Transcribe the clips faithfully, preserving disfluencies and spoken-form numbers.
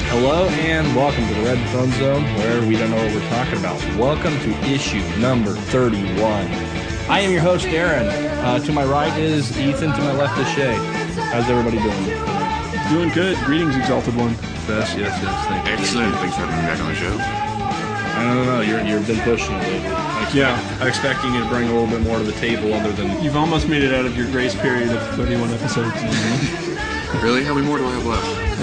Hello and welcome to the Red Phone Zone, where we don't know what we're talking about. Welcome to issue number thirty-one. I am your host, Aaron. Uh, to my right is Ethan. To my left is Shay. How's everybody doing? Doing good. Greetings, Exalted One. Yes, yes, yes. Thank you. Excellent. Thanks for having me back on the show. I don't know. You're you've been pushing it lately. I Yeah. I'm expecting you to bring a little bit more to the table, other than You've almost made it out of your grace period of thirty-one episodes. Really? How many more do I have left? Uh,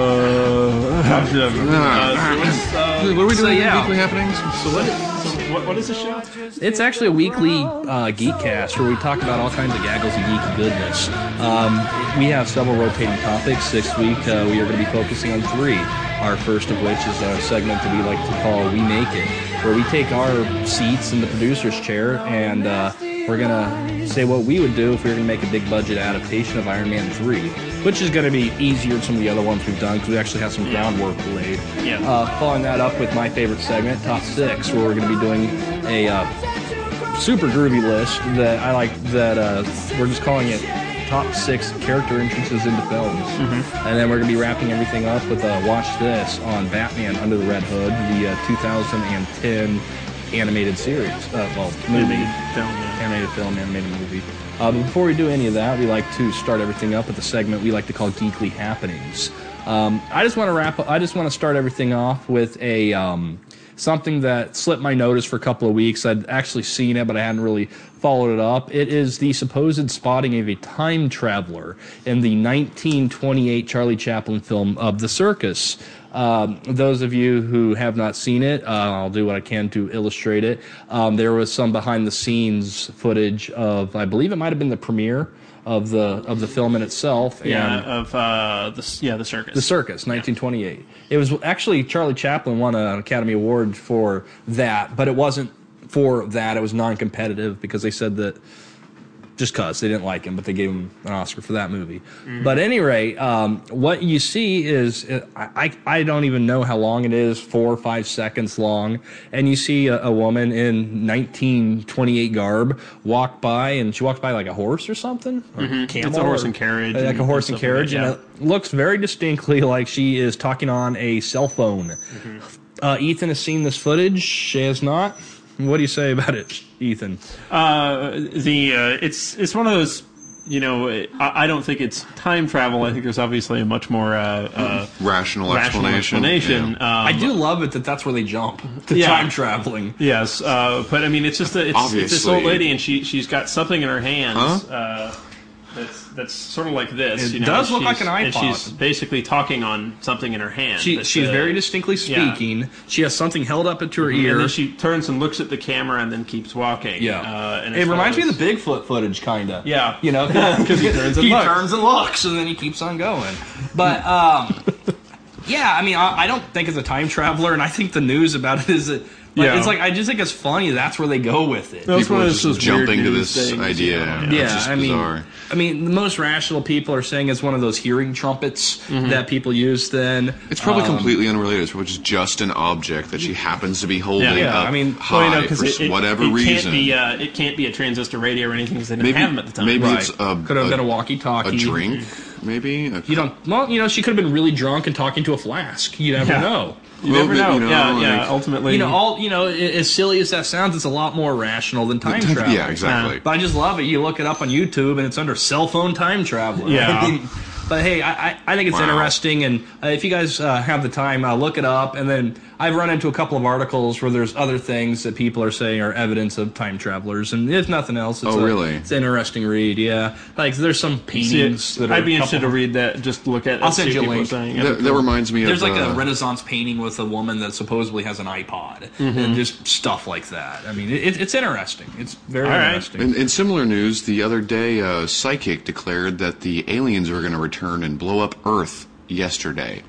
uh, so what's, uh, what are we doing so, in yeah. weekly happenings? so what, so what, what is the show? It's actually a weekly uh, Geekcast where we talk about all kinds of gaggles and geeky goodness. Um, we have several rotating topics. This week uh, we are going to be focusing on three. Our first of which is a segment that we like to call We Make It, where we take our seats in the producer's chair and uh, we're going to say what we would do if we were going to make a big budget adaptation of Iron Man three, which is going to be easier than some of the other ones we've done because we actually have some groundwork laid. Yeah. Uh, following that up with my favorite segment, Top Six, where we're going to be doing a uh, super groovy list that I like that uh, we're just calling it Top Six Character Entrances into Films. Mm-hmm. And then we're going to be wrapping everything up with uh, Watch This on Batman Under the Red Hood, the uh, two thousand ten animated series. Uh, well, movie. Animated film, yeah. Animated film, animated movie. Uh, but before we do any of that, we like to start everything up with a segment we like to call Geekly Happenings. Um, I just want to wrap. I just want to start everything off with a um, something that slipped my notice for a couple of weeks. I'd actually seen it, but I hadn't really followed it up. It is the supposed spotting of a time traveler in the nineteen twenty-eight Charlie Chaplin film of The Circus. Um, those of you who have not seen it, uh, I'll do what I can to illustrate it. Um, there was some behind-the-scenes footage of, I believe it might have been the premiere of the of the film in itself. Yeah, and of uh, the yeah the circus. The Circus, nineteen twenty-eight. It was actually Charlie Chaplin won an Academy Award for that, but it wasn't for that. It was non-competitive because they said that just because they didn't like him, but they gave him an Oscar for that movie. Mm-hmm. But at any rate, um, what you see is, I, I I don't even know how long it is, four or five seconds long, and you see a, a woman in nineteen twenty-eight garb walk by, and she walks by like a horse or something? Or Mm-hmm. camel It's a horse or, and carriage. Like and, a horse and, and carriage, like that, and it looks very distinctly like she is talking on a cell phone. Mm-hmm. Uh, Ethan has seen this footage. She has not. What do you say about it, Ethan? Uh, the uh, it's it's one of those. You know, I, I don't think it's time travel. I think there's obviously a much more uh, uh, Rational, rational explanation. explanation. Yeah. Um, I do love it that that's where they jump to Yeah. time traveling. Yes, uh, but I mean, it's just a, it's, it's this Obviously. old lady, and she she's got something in her hands. Huh? Uh, that's that's sort of like this. It you know, does look she's- like an And iPod. she's basically talking on something in her hand. She, That's, she's uh, very distinctly speaking. She has something held up into her ear. And then she turns and looks at the camera, and then keeps walking. yeah, uh, and it as far reminds me as- of the Bigfoot footage, kind of. Yeah. you know, because he turns and he looks. turns and looks, and then he keeps on going. But um, yeah, I mean, I, I don't think it's a time traveler, and I think the news about it is that. Like, Yeah. it's like I just think it's funny. That's where they go with it. That's People one are of just those jumping weird to news this things, idea. you know? It's Yeah, just I mean, bizarre. I mean, the most rational people are saying it's one of those hearing trumpets that people use. Then It's probably Um, completely unrelated. It's probably just an object that she happens to be holding Yeah, up I mean, high Well, you know, 'cause for it, it, whatever it reason. Can't be, uh, it can't be a transistor radio or anything because they didn't maybe have them at the time. maybe Right. it's a, Could have a, been a walkie-talkie. a drink. Maybe a, You don't. Well, you know, she could have been really drunk and talking to a flask. You never Yeah. know. You Well, never but, know. you know, yeah, like- yeah. Ultimately, You know, all you know, i- as silly as that sounds, it's a lot more rational than time travel. yeah, exactly. But I just love it. You look it up on YouTube, and it's under cell phone time traveler. Yeah. I mean, but hey, I, I, I think it's Wow. interesting, and uh, if you guys uh, have the time, uh, look it up. And then I've run into a couple of articles where there's other things that people are saying are evidence of time travelers, and if nothing else, it's Oh, a, really? it's an interesting read. Yeah, like there's some See paintings it, that are I'd be a interested couple- to read that. Just look at. it I'll and send see you a what people link. are saying. that, that reminds me There's of like uh, a Renaissance painting with a woman that supposedly has an iPod, Mm-hmm. and just stuff like that. I mean, it, it's interesting. It's very All right. interesting. In, in similar news, the other day, uh, Psychic declared that the aliens are going to return and blow up Earth yesterday.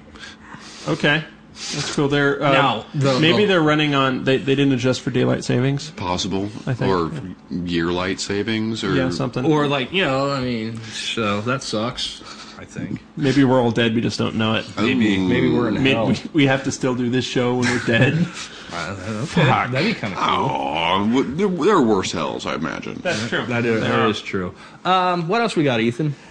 Okay, that's cool. They're uh, Now, the- maybe the- they're running on. They, they didn't adjust for daylight savings. Possible. I think, or year light savings. Or Yeah, something. Or like, you know, I mean, so that sucks, I think. maybe we're all dead. We just don't know it. Maybe, Ooh. maybe we're in Maybe hell. we, we have to still do this show when we're dead. Uh, okay, that'd be kind of cool. Oh, w- there, there are worse hells, I imagine. That's true. That is, that is true. Um, what else we got, Ethan?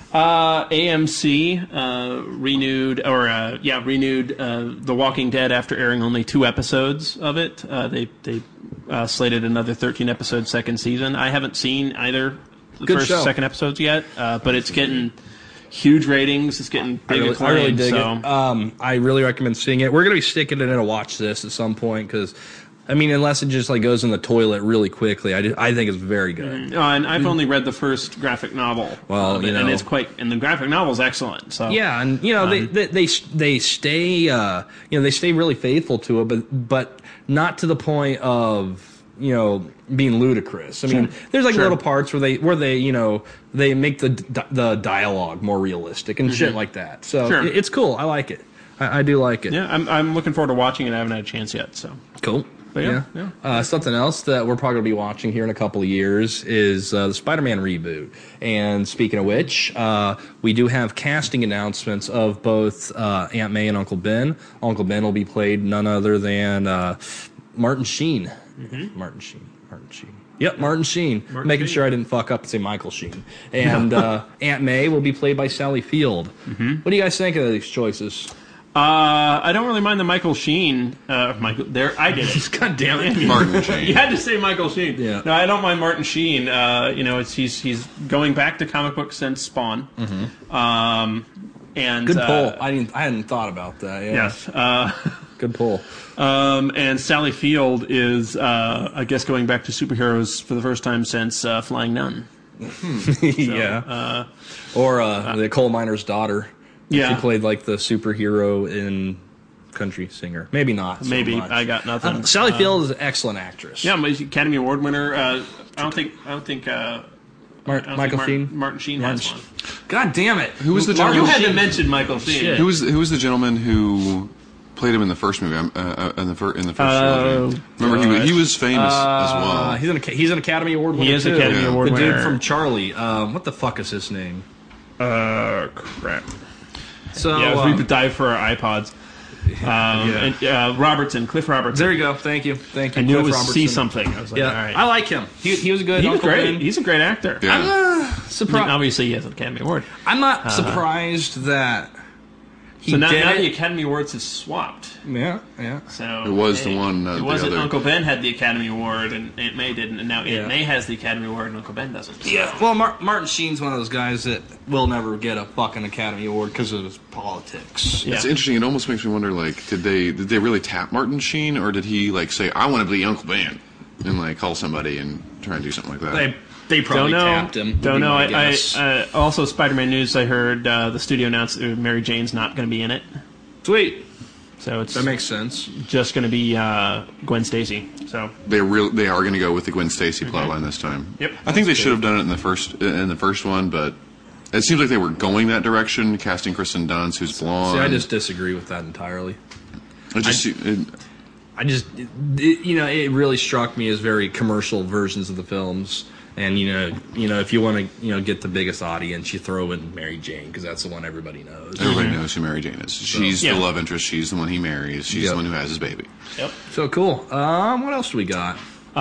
Uh, A M C uh, renewed, or uh, yeah, renewed uh, The Walking Dead after airing only two episodes of it. Uh, they they uh, slated another thirteen episode second season. I haven't seen either the Good first show. second episodes yet, uh, but it's getting huge ratings. It's getting I big really, acclaim. I really dig so. it. Um, I really recommend seeing it. We're going to be sticking it in to watch this at some point because, I mean, unless it just like goes in the toilet really quickly, I, do, I think it's very good. Uh, and I've only read the first graphic novel. Well, of you it, know. and it's quite, and the graphic novel is excellent. So Yeah, and you know Um, they, they they they stay uh, you know they stay really faithful to it, but but not to the point of you know being ludicrous. I mean, there's like Sure. little parts where they where they you know they make the the dialogue more realistic and shit like that. So Sure. it, it's cool. I like it. I, I do like it. yeah, I'm I'm looking forward to watching it. I haven't had a chance yet. So Cool. But yeah, yeah. Uh, something else that we're probably going to be watching here in a couple of years is uh, the Spider-Man reboot. And speaking of which, uh, we do have casting announcements of both uh, Aunt May and Uncle Ben. Uncle Ben will be played none other than uh, Martin Sheen. Mm-hmm. Martin Sheen. Martin Sheen. Yep, Martin Sheen. Martin Making Sheen. sure I didn't fuck up and say Michael Sheen. And uh, Aunt May will be played by Sally Field. Mm-hmm. What do you guys think of these choices? Uh, I don't really mind the Michael Sheen. Uh, Michael, there, I did it. God damn it. Martin Sheen. You had to say Michael Sheen. Yeah. No, I don't mind Martin Sheen. Uh, you know, it's he's he's going back to comic books since Spawn. Mm-hmm. Um, and Good uh, pull. I didn't. I hadn't thought about that. Yeah. Yes. Uh, Good pull. um, and Sally Field is, uh, I guess, going back to superheroes for the first time since uh, Flying Nun. yeah. Uh, Or uh, the coal miner's daughter. Yeah. She played like the superhero in Country Singer. Maybe not. so maybe much. I got nothing. Uh, Sally Uh, Field is an excellent actress. Yeah, but he's Academy Award winner. Uh, I don't think. I don't think. Uh, Mar- I don't Michael think Martin, Sheen. Martin Sheen Martin has Sh- one. God damn it! Who was the Martin You gentleman? had to Sheen- mention Michael Sheen. Shit. Who was who was the gentleman who played him in the first movie? Um, Uh, uh, in the fir- in the first Oh, trilogy. Remember, he was, he was famous as Uh, well. he's an he's an Academy Award winner. He is too. Academy Yeah. Award The winner. dude from Charlie. Um, what the fuck is his name? Uh, crap. So Yeah, um, we dive for our iPods. Um, and, uh, Robertson, Cliff Robertson. there you go. Thank you. Thank you. I knew it Cliff was Robertson. see something. I was like, Yeah, all right. I like him. He, he was good. he was Uncle great. Ben. He's a great actor. Yeah. I'm uh, I mean, surprised. obviously, he has an Academy Award. I'm not surprised that he So now, did now it. the Academy Awards has swapped. Yeah, yeah. So It was the hey, one, uh, it the wasn't other- Uncle Ben had the Academy Award and Aunt May didn't, and now Yeah. Aunt May has the Academy Award and Uncle Ben doesn't. Yeah, well, Mar- Martin Sheen's one of those guys that will never get a fucking Academy Award because of his politics. Yeah. It's interesting. It almost makes me wonder, like, did they did they really tap Martin Sheen, or did he like say, "I want to be Uncle Ben," and like call somebody and try and do something like that? They they probably Don't know. tapped him. would Don't be know. my I, I guess. uh, also Spider-Man news. I heard uh, the studio announced uh, Mary Jane's not going to be in it, Sweet. so it's That makes sense. just going to be uh, Gwen Stacy. So They real they are going to go with the Gwen Stacy plotline this time. Yep. I think they should have done it in the first in the first one, but it seems like they were going that direction, casting Kristen Dunst, who's blonde. See, I just disagree with that entirely. it just it, I just, it, you know, it really struck me as very commercial versions of the films. And you know, you know, if you want to, you know, get the biggest audience, you throw in Mary Jane because that's the one everybody knows. everybody knows who Mary Jane is. She's Yeah. the love interest. She's the one he marries. She's Yep. the one who has his baby. yep. So cool. Um, what else do we got?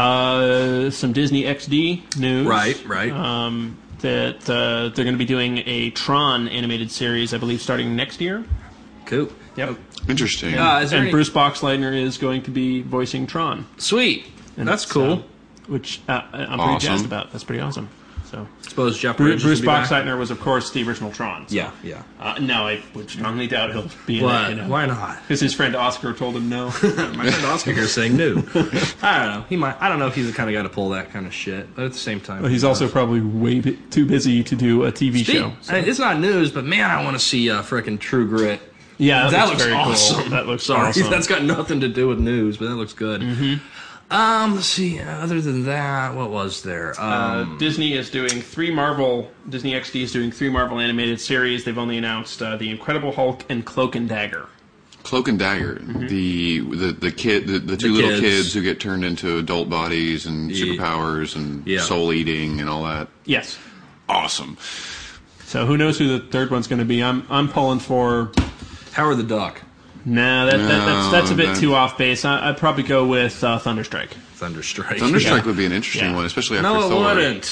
Uh, some Disney X D news. Right, right. Um, that uh, they're going to be doing a Tron animated series, I believe, starting next year. Cool. Yep. Interesting. Uh, is there And any- Bruce Boxleitner is going to be voicing Tron. Sweet. And That's so- cool. which uh, I'm pretty Awesome. jazzed about. That's pretty awesome. So Suppose Jeff Bruce, Bridges Bruce will be back? Boxleitner was, of course, the original Tron. So, Yeah, yeah. Uh, no, I would strongly doubt he'll be in Why? it. You know, Why not? because his friend Oscar told him no. My friend Oscar here saying no. I don't know. He might. I don't know if he's the kind of guy to pull that kind of shit. But at the same time, But he's he also does. probably way bi- too busy to do a T V Speak- show. I mean, it's not news, but man, I want to see uh, frickin' True Grit. Yeah, that, That looks, looks very awesome. cool. That looks Sorry, awesome. that's got nothing to do with news, but that looks good. Mm-hmm. Um, let's see. Other than that, what was there? Um, Uh, Disney is doing three Marvel. Disney X D is doing three Marvel animated series. They've only announced uh, the Incredible Hulk and Cloak and Dagger. Cloak and Dagger, the the the kid, the, the two The little kids. kids who get turned into adult bodies and Yeah. superpowers and Yeah. soul eating and all that. Yes. Awesome. So who knows who the third one's going to be? I'm I'm pulling for. Howard the Duck, Nah, that, that, that's that's a bit No, too off base. I, I'd probably go with uh, Thunderstrike. Thunderstrike. Thunderstrike Yeah. would be an interesting Yeah. one, especially after No, it Thor. wouldn't.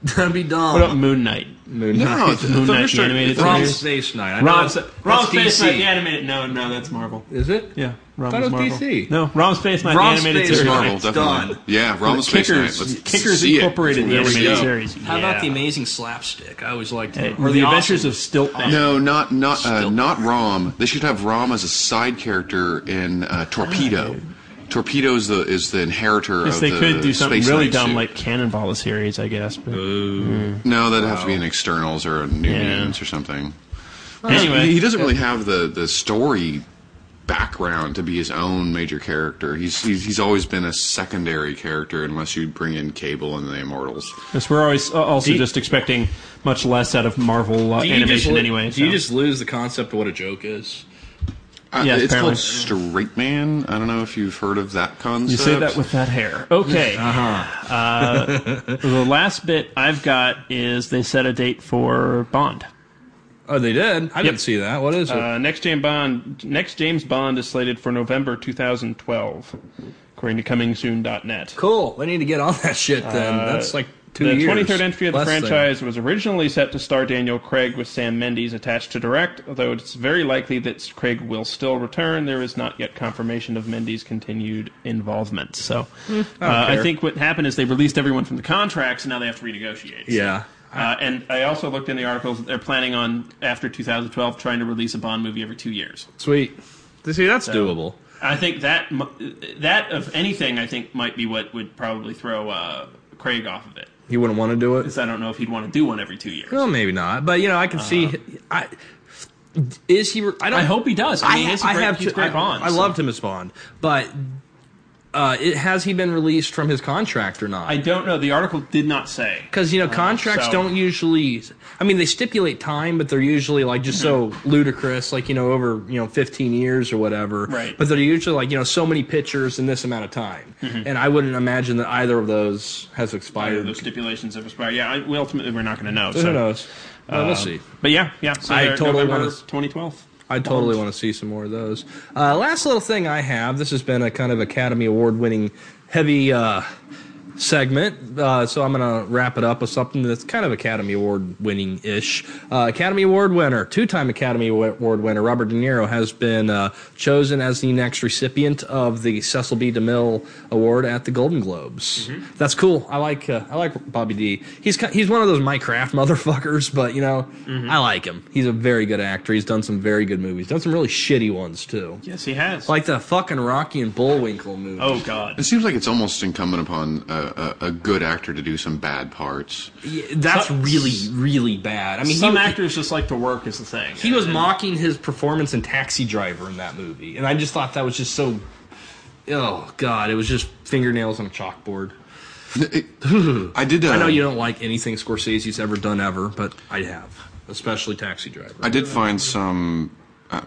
That'd be dumb. What about Moon Knight? Moon No, Knight. it's- Moon Thunder Knight, the Strike- animated Wrong series. Space Knight. I know Wrong, that's- Wrong that's Space D C. Knight, the animated. No, no, that's Marvel. Is it? Yeah, Wrong thought it was Marvel. D C. No, Wrong Space Knight, Wrong the animated Space series. Knight. Marvel, It's definitely. done. Yeah, Realm Space Knight. Kickers, Let's Kickers see it. Incorporated, the There we animated go. series. How about Yeah. the Amazing Slapstick? I always liked Hey, it. or the Adventures of Stiltman? No, not not uh, Still. not Rom. They should have Rom as a side character in uh, Torpedo. Torpedo is the is the inheritor Yes, of they the could do something Space really Knight dumb suit. like Cannonball the series, I guess. But No, that'd have to be an externals or a New Yeah. Mutants or something. anyway, he doesn't really have the, the story background to be his own major character. He's, he's he's always been a secondary character unless you bring in Cable and the Immortals. yes, we're always uh, also you- just expecting much less out of Marvel uh, Do you animation just lo- anyway. Do you so. just lose the concept of what a joke is? Uh, Yes, it's apparently. called Straight Man. I don't know if you've heard of that concept. You say that with that hair. Okay. Uh-huh. Uh, the last bit I've got is they set a date for Bond. Oh, they did. I didn't see that. What is it? Uh, next James Bond, next James Bond is slated for November two thousand twelve, according to coming soon dot net. cool. They need to get on that shit. Then that's like two the years. twenty-third entry of the Less than. franchise was originally set to star Daniel Craig with Sam Mendes attached to direct, although it's very likely that Craig will still return. There is not yet confirmation of Mendes' continued involvement. So uh, I care. think what happened is they released everyone from the contracts, and now they have to renegotiate. Yeah. Uh, and I also looked in the articles that they're planning on, after two thousand twelve, trying to release a Bond movie every two years. Sweet. See, that's doable. I think that, mu- that of anything, I think might be what would probably throw uh, Craig off of it. He wouldn't want to do it. Because I don't know if he'd want to do one every two years. Well, maybe not. But you know, I can see. I is he? I don't. I hope he does. I mean, he's a I great, have. he's to- great I, Bond. I so. loved him as Bond, but uh, it, has he been released from his contract or not? I don't know. The article did not say. Because, you know, contracts so- don't usually... I mean, they stipulate time, but they're usually, like, just so ludicrous, like, you know, over, you know, fifteen years or whatever. Right. But they're usually, like, you know, so many pictures in this amount of time. And I wouldn't imagine that either of those has Either expired. those stipulations have expired. Yeah, I, we ultimately we're not going to know. Who so. knows? Well, we'll Uh, see. But yeah, yeah. So I they're- totally November wanna- twenty twelve. I totally want to see some more of those. Uh, last little thing I have, this has been a kind of Academy Award winning heavy uh, segment, uh, so I'm going to wrap it up with something that's kind of Academy Award winning ish. Uh, Academy Award winner, two time Academy Award winner, Robert De Niro has been uh, chosen as the next recipient of the Cecil B. DeMille Award at the Golden Globes. Mm-hmm. That's cool. I like uh, I like Bobby D. He's ki- he's one of those Minecraft motherfuckers, but you know Mm-hmm. I like him. He's a very good actor. He's done some very good movies. Done some really shitty ones too. Yes, he has. Like the fucking Rocky and Bullwinkle movie. oh God. It seems like it's almost incumbent upon a, a, a good actor to do some bad parts. Yeah, that's Some- really, really bad. I mean, Some he, actors just like to work is the thing. he was And- mocking his performance in Taxi Driver in that movie, and I just thought that was just so. Oh God, it was just fingernails on a chalkboard. It- I did. Uh, I know you don't like anything Scorsese's ever done ever, but I have, especially Taxi Driver. I did find some uh,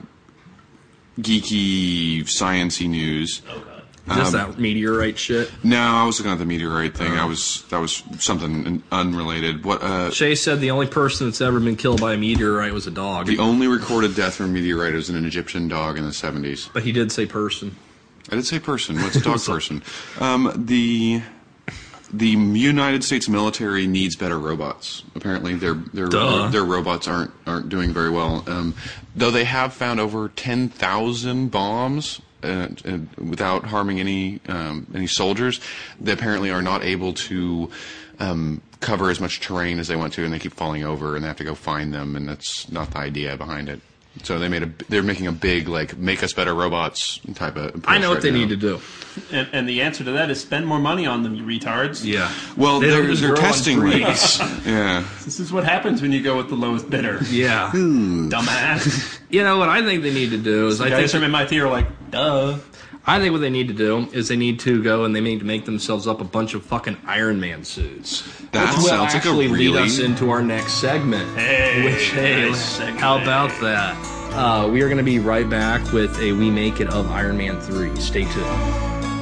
geeky, sciency news. Oh God. Just that meteorite shit. No, I was looking at the meteorite thing. Uh-huh. I was that was something unrelated. What? Uh, Shay said the only person that's ever been killed by a meteorite was a dog, the only recorded death from a meteorite was an Egyptian dog in the seventies. but he did say person. I did say person. What's a dog person? Um, the the United States military needs better robots. Apparently, their their Duh. their robots aren't aren't doing very well. Um, though they have found over ten thousand bombs. Uh, uh, without harming any um, any soldiers, they apparently are not able to um, cover as much terrain as they want to, and they keep falling over, and they have to go find them, and that's not the idea behind it. So they made a they're making a big like make us better robots type of. I know what right they now. need to do. And, and the answer to that is spend more money on them, you retards. Yeah. Well, They don't they're, just they're grow on testing trees. rates. Yeah. This is what happens when you go with the lowest bidder. Yeah. Dumbass. You know what I think they need to do is I Guys think from M I T are like, duh. I think what they need to do is they need to go and they need to make themselves up a bunch of fucking Iron Man suits. That Which will sounds like a actually lead really- us into our next segment. Hey, Which, hey, nice segue. how about that? Uh, we are going to be right back with a We Make It of Iron Man three. Stay tuned.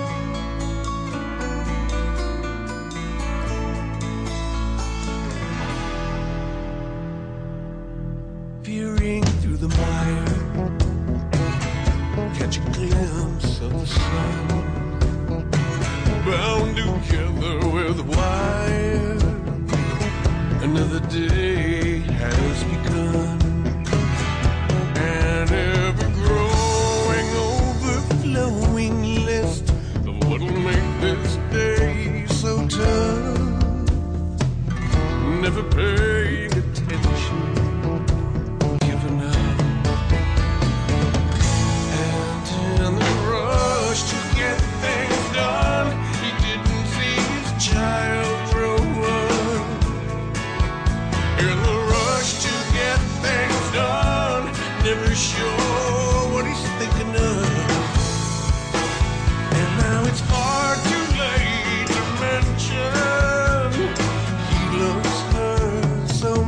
Peering through the mire, catch a glimpse of the sun, bound together with a wire. Another day has begun, an ever-growing, overflowing list of what'll make this day so tough. Never paying attention, giving up, and in the rush to get things done, he didn't see his child grow up. In the rush to get things done, never sure what he's thinking of. And now it's far too late to mention he loves her so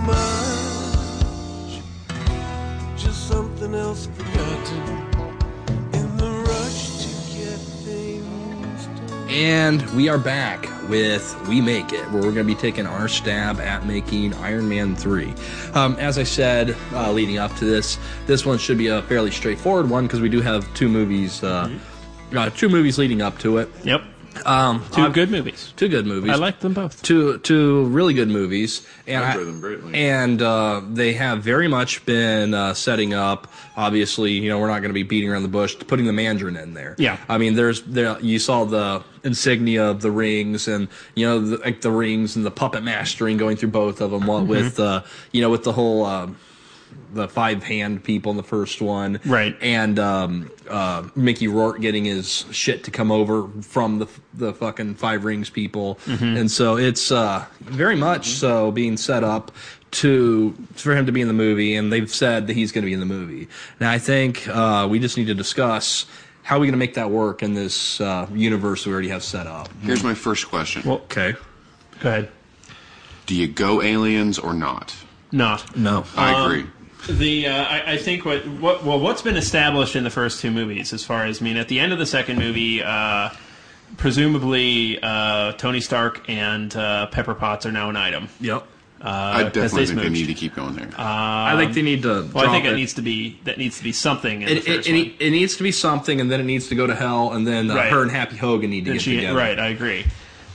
much. Just something else forgotten in the rush to get things done. And we are back with We Make It, where we're going to be taking our stab at making Iron Man three. Um, as I said, uh, leading up to this, this one should be a fairly straightforward one because we do have two movies, uh, mm-hmm. uh, two movies leading up to it. Yep. Um, Two I'm- good movies. Two good movies. I like them both. Two two really good movies, and Enjoy I- them greatly. and uh, they have very much been uh, setting up. Obviously, you know, we're not going to be beating around the bush, putting the Mandarin in there. Yeah. I mean, there's there you saw the insignia of the rings, and you know, the, like the rings and the puppet mastering going through both of them. What with uh, you know, with the whole. Um, the five hand people in the first one, Right. And um, uh, Mickey Rourke getting his shit to come over from the the fucking Five Rings people, and so it's uh, very much so being set up to for him to be in the movie, and they've said that he's going to be in the movie. Now I think uh, we just need to discuss how are we going to make that work in this uh, universe we already have set up. Here's my first question. Well, Okay. go ahead. Do you go aliens or not? Not. No. I Um, agree. The uh, I, I think what, what well what's been established in the first two movies, as far as I mean, at the end of the second movie, uh, presumably uh, Tony Stark and uh, Pepper Potts are now an item. Yep. Uh, I 'cause definitely think they smooched. need to keep going there. I think they need to. Well, I drop think it it needs to be that needs to be something in It, the it, first it, one. it needs to be something, and then it needs to go to hell, and then uh, Right. her and Happy Hogan need to Then get she- together. Right, I agree.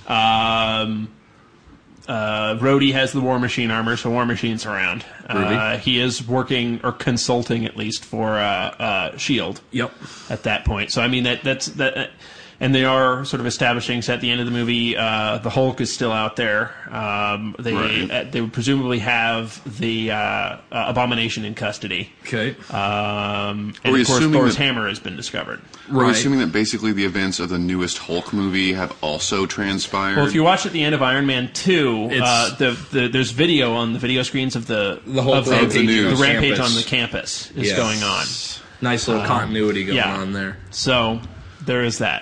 Um, uh, Rhodey has the War Machine armor, so War Machine's around. Uh, Ruby? he is working or consulting at least for uh, uh, Shield Yep. at that point. So I mean that that's that. Uh, and they are sort of establishing, so at the end of the movie, uh, the Hulk is still out there. Um, they Right. uh, they would presumably have the uh, uh, Abomination in custody. Okay. Um, and we of course, assuming Thor's that- hammer has been discovered. We're Right. assuming that basically the events of the newest Hulk movie have also transpired. Well, if you watch at the end of Iron Man two, It's- uh, the, the there's video on the video screens of the The whole of the, rampage the the news. rampage campus. on the campus is Yes. going on. Nice little continuity going yeah. on there. So there is that.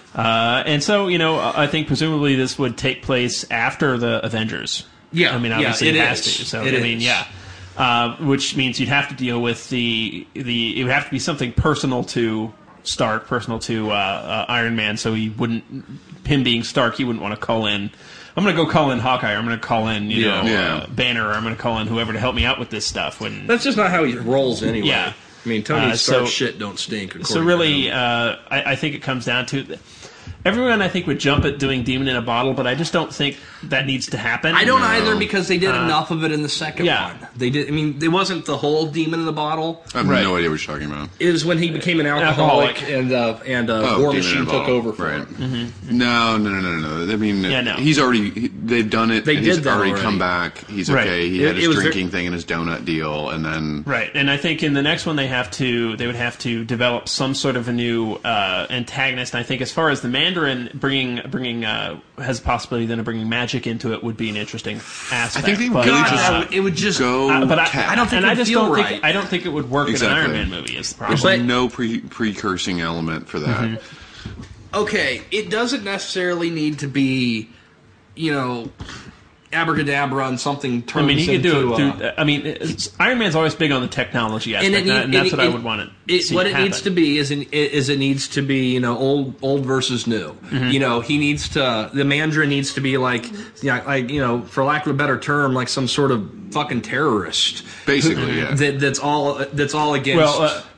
Uh, and so, you know, I think presumably this would take place after the Avengers. Yeah, I mean, yeah, obviously it it has is. to. So, It I mean, is. yeah. Uh, which means you'd have to deal with the, the, it would have to be something personal to Stark, personal to uh, uh, Iron Man, so he wouldn't, him being Stark, he wouldn't want to call in, I'm going to go call in Hawkeye, or I'm going to call in, you Yeah. know, Yeah. Uh, Banner, or I'm going to call in whoever to help me out with this stuff. When That's just not how he rolls anyway. Yeah. I mean, Tony Uh, Stark's so- shit don't stink. So according to really, him. uh, I, I think it comes down to everyone. I think would jump at doing Demon in a Bottle, but I just don't think that needs to happen. I don't No. either because they did Uh, enough of it in the second yeah. one. They did. I mean, it wasn't the whole demon in the bottle. I have Right. no idea what you're talking about. It was when he became an alcoholic, Alcoholic. and uh, and uh, Oh, War Demon Machine in a took Bottle. over for right. him. No, no, no, no, no, no. I mean, Yeah, no. he's already he, they've done it. They and did he's that already already. come back. He's Right. okay. He It- had it his was drinking thing and his donut deal, and then Right, and I think in the next one they have to they would have to develop some sort of a new uh, antagonist. And I think as far as the Mandarin bringing bringing uh, has a possibility then of bringing magic into it would be an interesting aspect. I think they But, really uh, just that would- it would just go. uh, but I, cat. I don't think and it I would just feel don't right. think I don't think it would work Exactly. in an Iron Man movie. Is the problem. There's But- no pre- precursing element for that. Mm-hmm. okay. It doesn't necessarily need to be, you know, abracadabra and something turns I mean, he could do into, it. uh, Through, I mean, it's, Iron Man's always big on the technology aspect, and, and, it need- and that's and what it- I would want to it, see what it happen. needs to be is it, is it needs to be, you know, old old versus new. Mm-hmm. You know, he needs to the Mandarin needs to be like, yeah, like you know, for lack of a better term, like some sort of fucking terrorist. Basically, yeah. That, that's all. That's all against. Well, uh,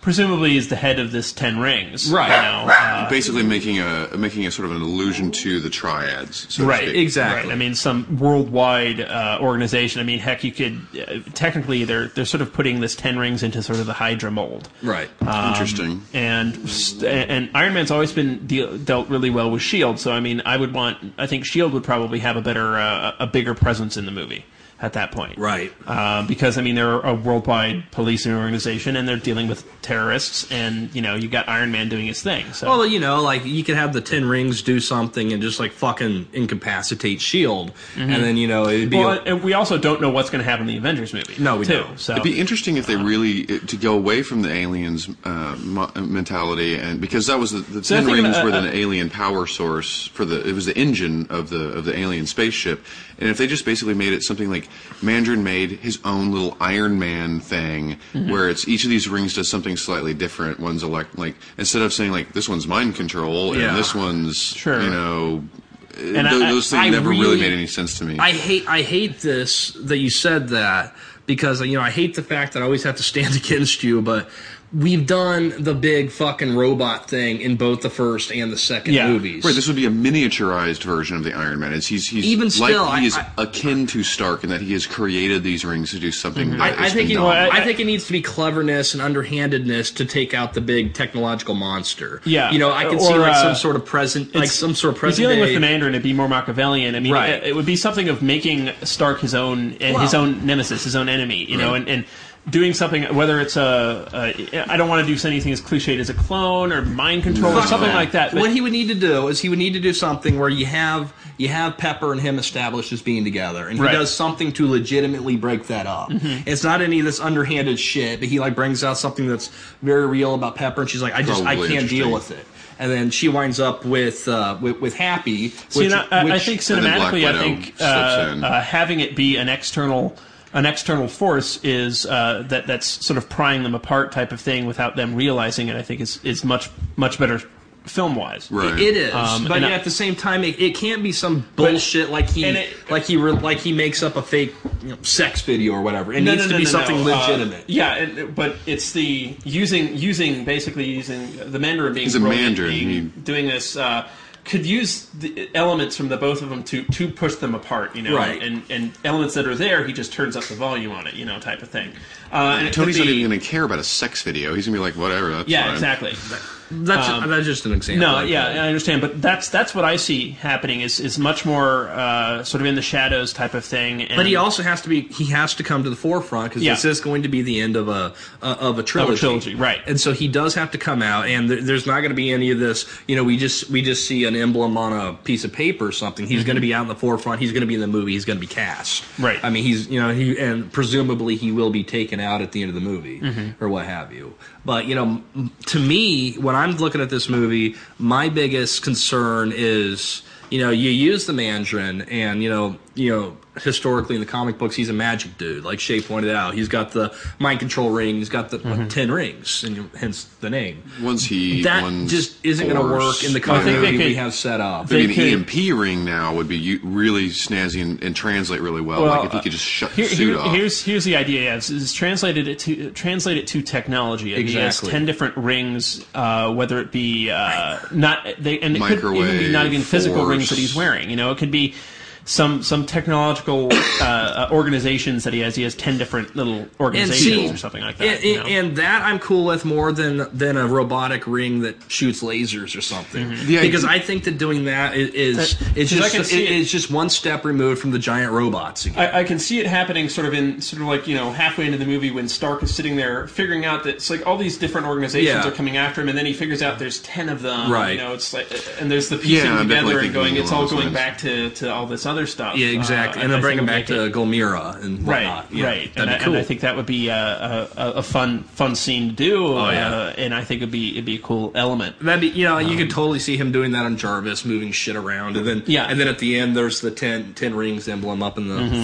presumably is the head of this Ten Rings. Right. You know, uh, Basically making a making a sort of an allusion to the triads. So to Right, speak. Exactly. Right. I mean, some worldwide uh, organization. I mean, heck, you could uh, technically they're they're sort of putting this Ten Rings into sort of the Hydra mold. Right. Interesting. And and Iron Man's always been deal, dealt really well with Shield. So I mean, I would want. I think Shield would probably have a better, uh, a bigger presence in the movie at that point. Right. Uh, because I mean, they're a worldwide policing organization, and they're dealing with terrorists, and you know, you got Iron Man doing his thing. So. Well, you know, like you could have the Ten Rings do something and just like fucking incapacitate Shield, and then you know it'd be. Well, a- and we also don't know what's going to happen in the Avengers movie. No, we too, don't. So It'd be interesting if they really to go away from the aliens uh, mo- mentality, and because that was the, the So I Ten think, Rings uh, were uh, the alien power source for the. It was the engine of the of the alien spaceship, and if they just basically made it something like Mandarin made his own little Iron Man thing, Mm-hmm. where it's each of these rings does something slightly different. One's elect like instead of saying like this one's mind control Yeah. and this one's Sure. you know. And th- I- those things I never really really- made any sense to me. I hate I hate this that you said that because you know I hate the fact that I always have to stand against you, but we've done the big fucking robot thing in both the first and the second Yeah. movies. Right, this would be a miniaturized version of the Iron Man. It's, he's he's Even still, like, he is I- akin to Stark in that he has created these rings to do something. that I, I has think been it, done. Well, I- I think it needs to be cleverness and underhandedness to take out the big technological monster. Yeah. you know, I can Or, see like uh, some sort of present, like some sort of He's present dealing with day- the Mandarin, it'd be more Machiavellian. I mean, Right. it, it would be something of making Stark his own and his Well- own nemesis, his own enemy. You know, and, and doing something, whether it's a, a I don't want to do anything as cliched as a clone or mind control or Fuck something that. like that. But What he would need to do is he would need to do something where you have you have Pepper and him established as being together, and he Right. does something to legitimately break that up. It's not any of this underhanded shit, but he like brings out something that's very real about Pepper, and she's like, I just Probably I can't deal interesting. with it. And then she winds up with uh, with, with Happy. Which, See, and I, I- I which- think and then Black cinematically, I Widow think slips uh, in. uh, having it be an external. An external force is uh, that that's sort of prying them apart type of thing without them realizing it. I think is is much much better film wise. Right. It is, Um, but and I- at the same time, it, it can't be some bullshit like he and it- like he re, like he makes up a fake you know, sex video or whatever. It needs to be something Uh, legitimate. yeah, and, but it's the using using basically using the Mandarin being He's a brilliant, Mandarin. being- He- doing this. Uh, could use the elements from the both of them to to push them apart, you know, Right. and and elements that are there, he just turns up the volume on it, you know, type of thing. Uh, and it Tony's could not be, even going to care about a sex video. He's going to be like, whatever. That's yeah, fine. exactly. That's Um, that's just an example. No, like yeah, that. I understand, but that's that's what I see happening is is much more uh, sort of in the shadows type of thing. And But he also has to be he has to come to the forefront because Yeah. this is going to be the end of a uh, of a trilogy. trilogy, right. And so he does have to come out, and there, there's not going to be any of this. You know, we just we just see an emblem on a piece of paper or something. He's going to be out in the forefront. He's going to be in the movie. He's going to be cast. Right. I mean, he's you know he and presumably he will be taken out at the end of the movie or what have you. But you know, m- to me, when I'm looking at this movie, my biggest concern is you know you use the Mandarin, and you know you know historically in the comic books he's a magic dude, like Shay pointed out. He's got the mind control ring. He's got the what, ten rings, and hence the name. One's heat, That one's just isn't going to force. work in the I think they continuity we could- have set up. Maybe They an could- E M P ring now would be u- really snazzy and, and translate really well. Well, like if he could just shut Here, the suit here- off. here's here's the idea: is, is translated it to translate it to technology. And He has Exactly. ten different rings, uh, whether it be uh, not they, and it could even be Microwave, not even physical force. rings that he's wearing. You know, it could be some some technological uh, uh, organizations that he has. He has ten different little organizations or something like that. And, you know? and that I'm cool with more than than a robotic ring that shoots lasers or something. The Because idea- I think that doing that is, is Uh, it's 'cause I just can see it- it- it's just one step removed from the giant robots again. I, I can see it happening sort of in sort of like, you know, halfway into the movie when Stark is sitting there figuring out that it's like all these different organizations Yeah. are coming after him, and then he figures out there's ten of them. Right. You know, it's like, and there's the piecing Yeah, I'm definitely together and thinking going, it's all along those going lines. back to, to all this other stuff. yeah, exactly. Uh, and then I bring think them it back would make to it- Gulmira and Right, whatnot. Yeah, right, that'd and, be I, cool. and I think that would be a, a, a fun, fun scene to do. Oh, yeah. uh, and I think it'd be it'd be a cool element. That'd be, you know, you could totally see him doing that on Jarvis, moving shit around, and then Yeah. and then at the end there's the ten, ten rings emblem up in the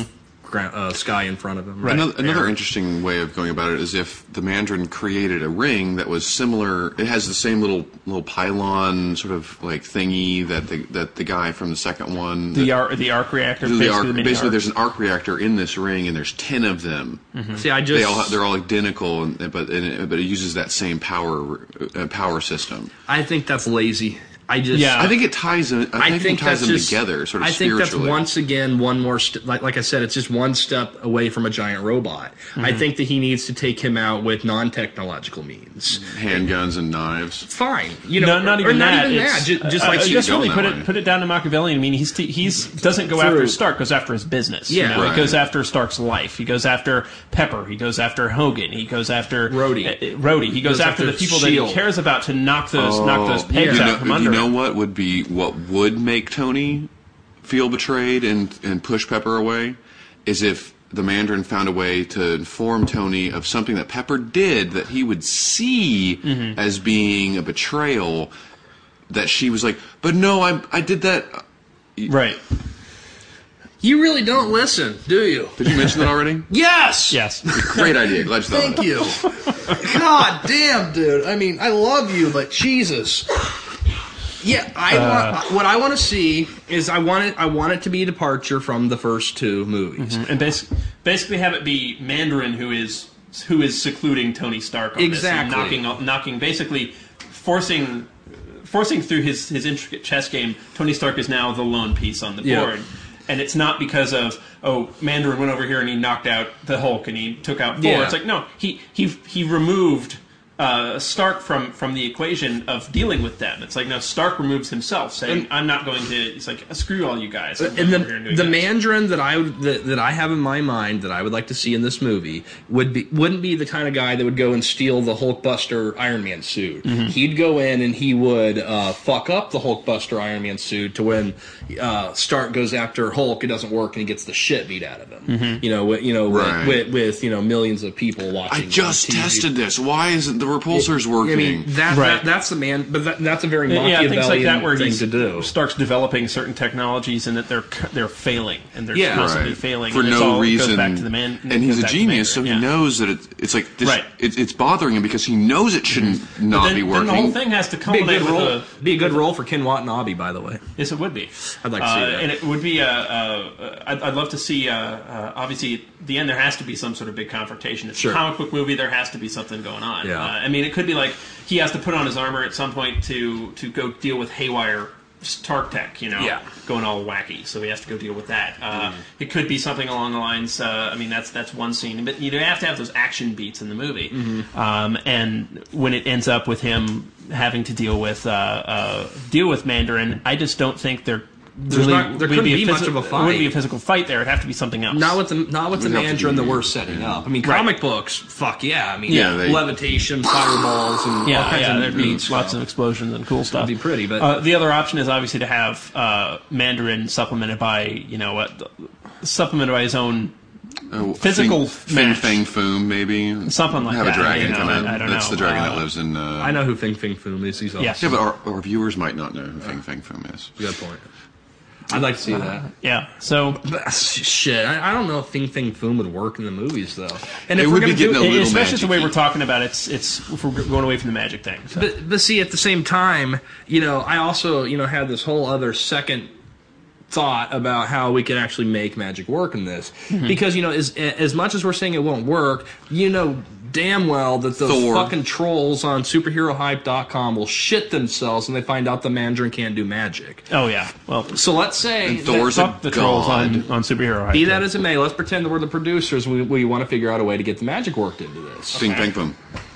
gra- uh, sky in front of him. Another, another Air. interesting way of going about it is if the Mandarin created a ring that was similar. It has the same little little pylon sort of like thingy that the that the guy from the second one. The that, arc, the arc reactor. the basically, arc, the mini basically arc. there's an arc reactor in this ring, and there's ten of them. Mm-hmm. See, I just They all they're all identical, and, but and it, but it uses that same power uh, power system. I think that's lazy. I just Yeah. I think it ties. them- I think, I think it ties that's them just, together, sort of I think that's spiritually. once again one more st- like like I said, it's just one step away from a giant robot. Mm-hmm. I think that he needs to take him out with non-technological means. handguns and knives. Fine, you know, No, not or, even or not that. even It's- that. Just, just uh, like uh, you just going really that put way. it put it down to Machiavellian. I mean, he's he's doesn't go True. after Stark, goes after his business. Yeah. you know? Right. He goes after Stark's life. He goes after Pepper. He goes after Hogan. He goes after Rhodey. Uh, uh, Rhodey. He goes, Goes after, after the people Shield. that he cares about to knock those knock those pegs you out know, from under you know him. what would be what would make Tony feel betrayed and and push Pepper away is if the Mandarin found a way to inform Tony of something that Pepper did that he would see Mm-hmm. as being a betrayal. That she was like, but no, I I did that. Right. you really don't listen, do you? Did you mention that already? Yes. Yes. Great idea. Glad you thought Thank of it. you. God damn, dude. I mean, I love you, but Jesus. Yeah, I Uh. want. What I want to see is I want it. I want it to be a departure from the first two movies. and bas- basically have it be Mandarin who is who is secluding Tony Stark on Exactly. this and knocking knocking basically forcing forcing through his his intricate chess game. Tony Stark is now the lone piece on the Yeah. board. And it's not because of, oh, Mandarin went over here and he knocked out the Hulk and he took out Thor. Yeah. It's like, no, he he he removed uh, Stark from, from the equation of dealing with them. It's like, no, Stark removes himself, saying, I'm not going to, it's like, screw all you guys. I'm And going the over here and doing the this. Mandarin that I would, that, that I have in my mind that I would like to see in this movie would be wouldn't be the kind of guy that would go and steal the Hulkbuster Iron Man suit. Mm-hmm. He'd go in and he would uh, fuck up the Hulkbuster Iron Man suit to when uh, Stark goes after Hulk, it doesn't work and he gets the shit beat out of him. Mm-hmm. You know, with, you know, Right. with, with, with you know millions of people watching. I just on T V. tested this. Why isn't the repulsors working? I mean that, Right. that that's the man, but that, that's a very Yeah, Machiavellian things like that where thing he's, to do. Stark's developing certain technologies and that they're they're failing and they're Yeah. constantly Right. failing for and it's no all, reason. It goes back to the man, and he's goes a back to genius, so Mandarin, he yeah. knows that it's it's like this. Right. It, it's bothering him because he knows it shouldn't not Then, be then working. the whole thing has to Be a culminate good with role. a Be a good role for Ken Watanabe, by the way. Yes, it would be. I'd like to see Uh, that. and it would be. Uh, uh, I'd, I'd love to see. Uh, uh, obviously, at the end there has to be some sort of big confrontation. It's Sure. a comic book movie. There has to be something going on. Yeah. Uh, I mean, it could be like he has to put on his armor at some point to to go deal with haywire Stark tech. You know, Yeah. going all wacky. So he has to go deal with that. Uh, It could be something along the lines. Uh, I mean, that's that's one scene, but you have to have those action beats in the movie. Um, and when it ends up with him having to deal with uh, uh, deal with Mandarin, I just don't think they're. There's really not- there would couldn't be a much physi- of a It wouldn't be a fight. physical fight there. It'd have to be something else. Not with the not with the Would have to Mandarin be- that we're setting up. I mean, Right. comic books, fuck yeah. I mean, Yeah, they- levitation, fireballs, and all yeah, kinds yeah. of There'd neat be stuff. lots of explosions and cool stuff. It'd be pretty, but- uh, the other option is obviously to have uh, Mandarin supplemented by you know what, supplemented by his own Oh, physical Fing, match. Fing Fang Foom, maybe Something like have that. a dragon You know, come in. I- I don't That's know. the dragon Uh, that lives in. Uh, I know who Fing Fing Foom is. He's awesome. Yes. Yeah, but our, our viewers might not know who Fing Fang Foom is. Good point. I'd like to see that. Yeah. So But, shit, I, I don't know if Fing Fing Foom would work in the movies though. And It if would we're be gonna do, getting a little especially the way magic-y. we're talking about it, it's it's if we're going away from the magic thing. So. But, but see, at the same time, you know, I also, you know, had this whole other second thought about how we could actually make magic work in this. Mm-hmm. Because, you know, as as much as we're saying it won't work, you know damn well that those Thor. fucking trolls on superhero hype dot com will shit themselves when they find out the Mandarin can't do magic. Oh yeah. Well, So let's say And that- Thor's a fuck the trolls god. on on superhero. Hype. be that as it may, let's pretend that we're the producers and we, we want to figure out a way to get the magic worked into this. Fing Fang Foom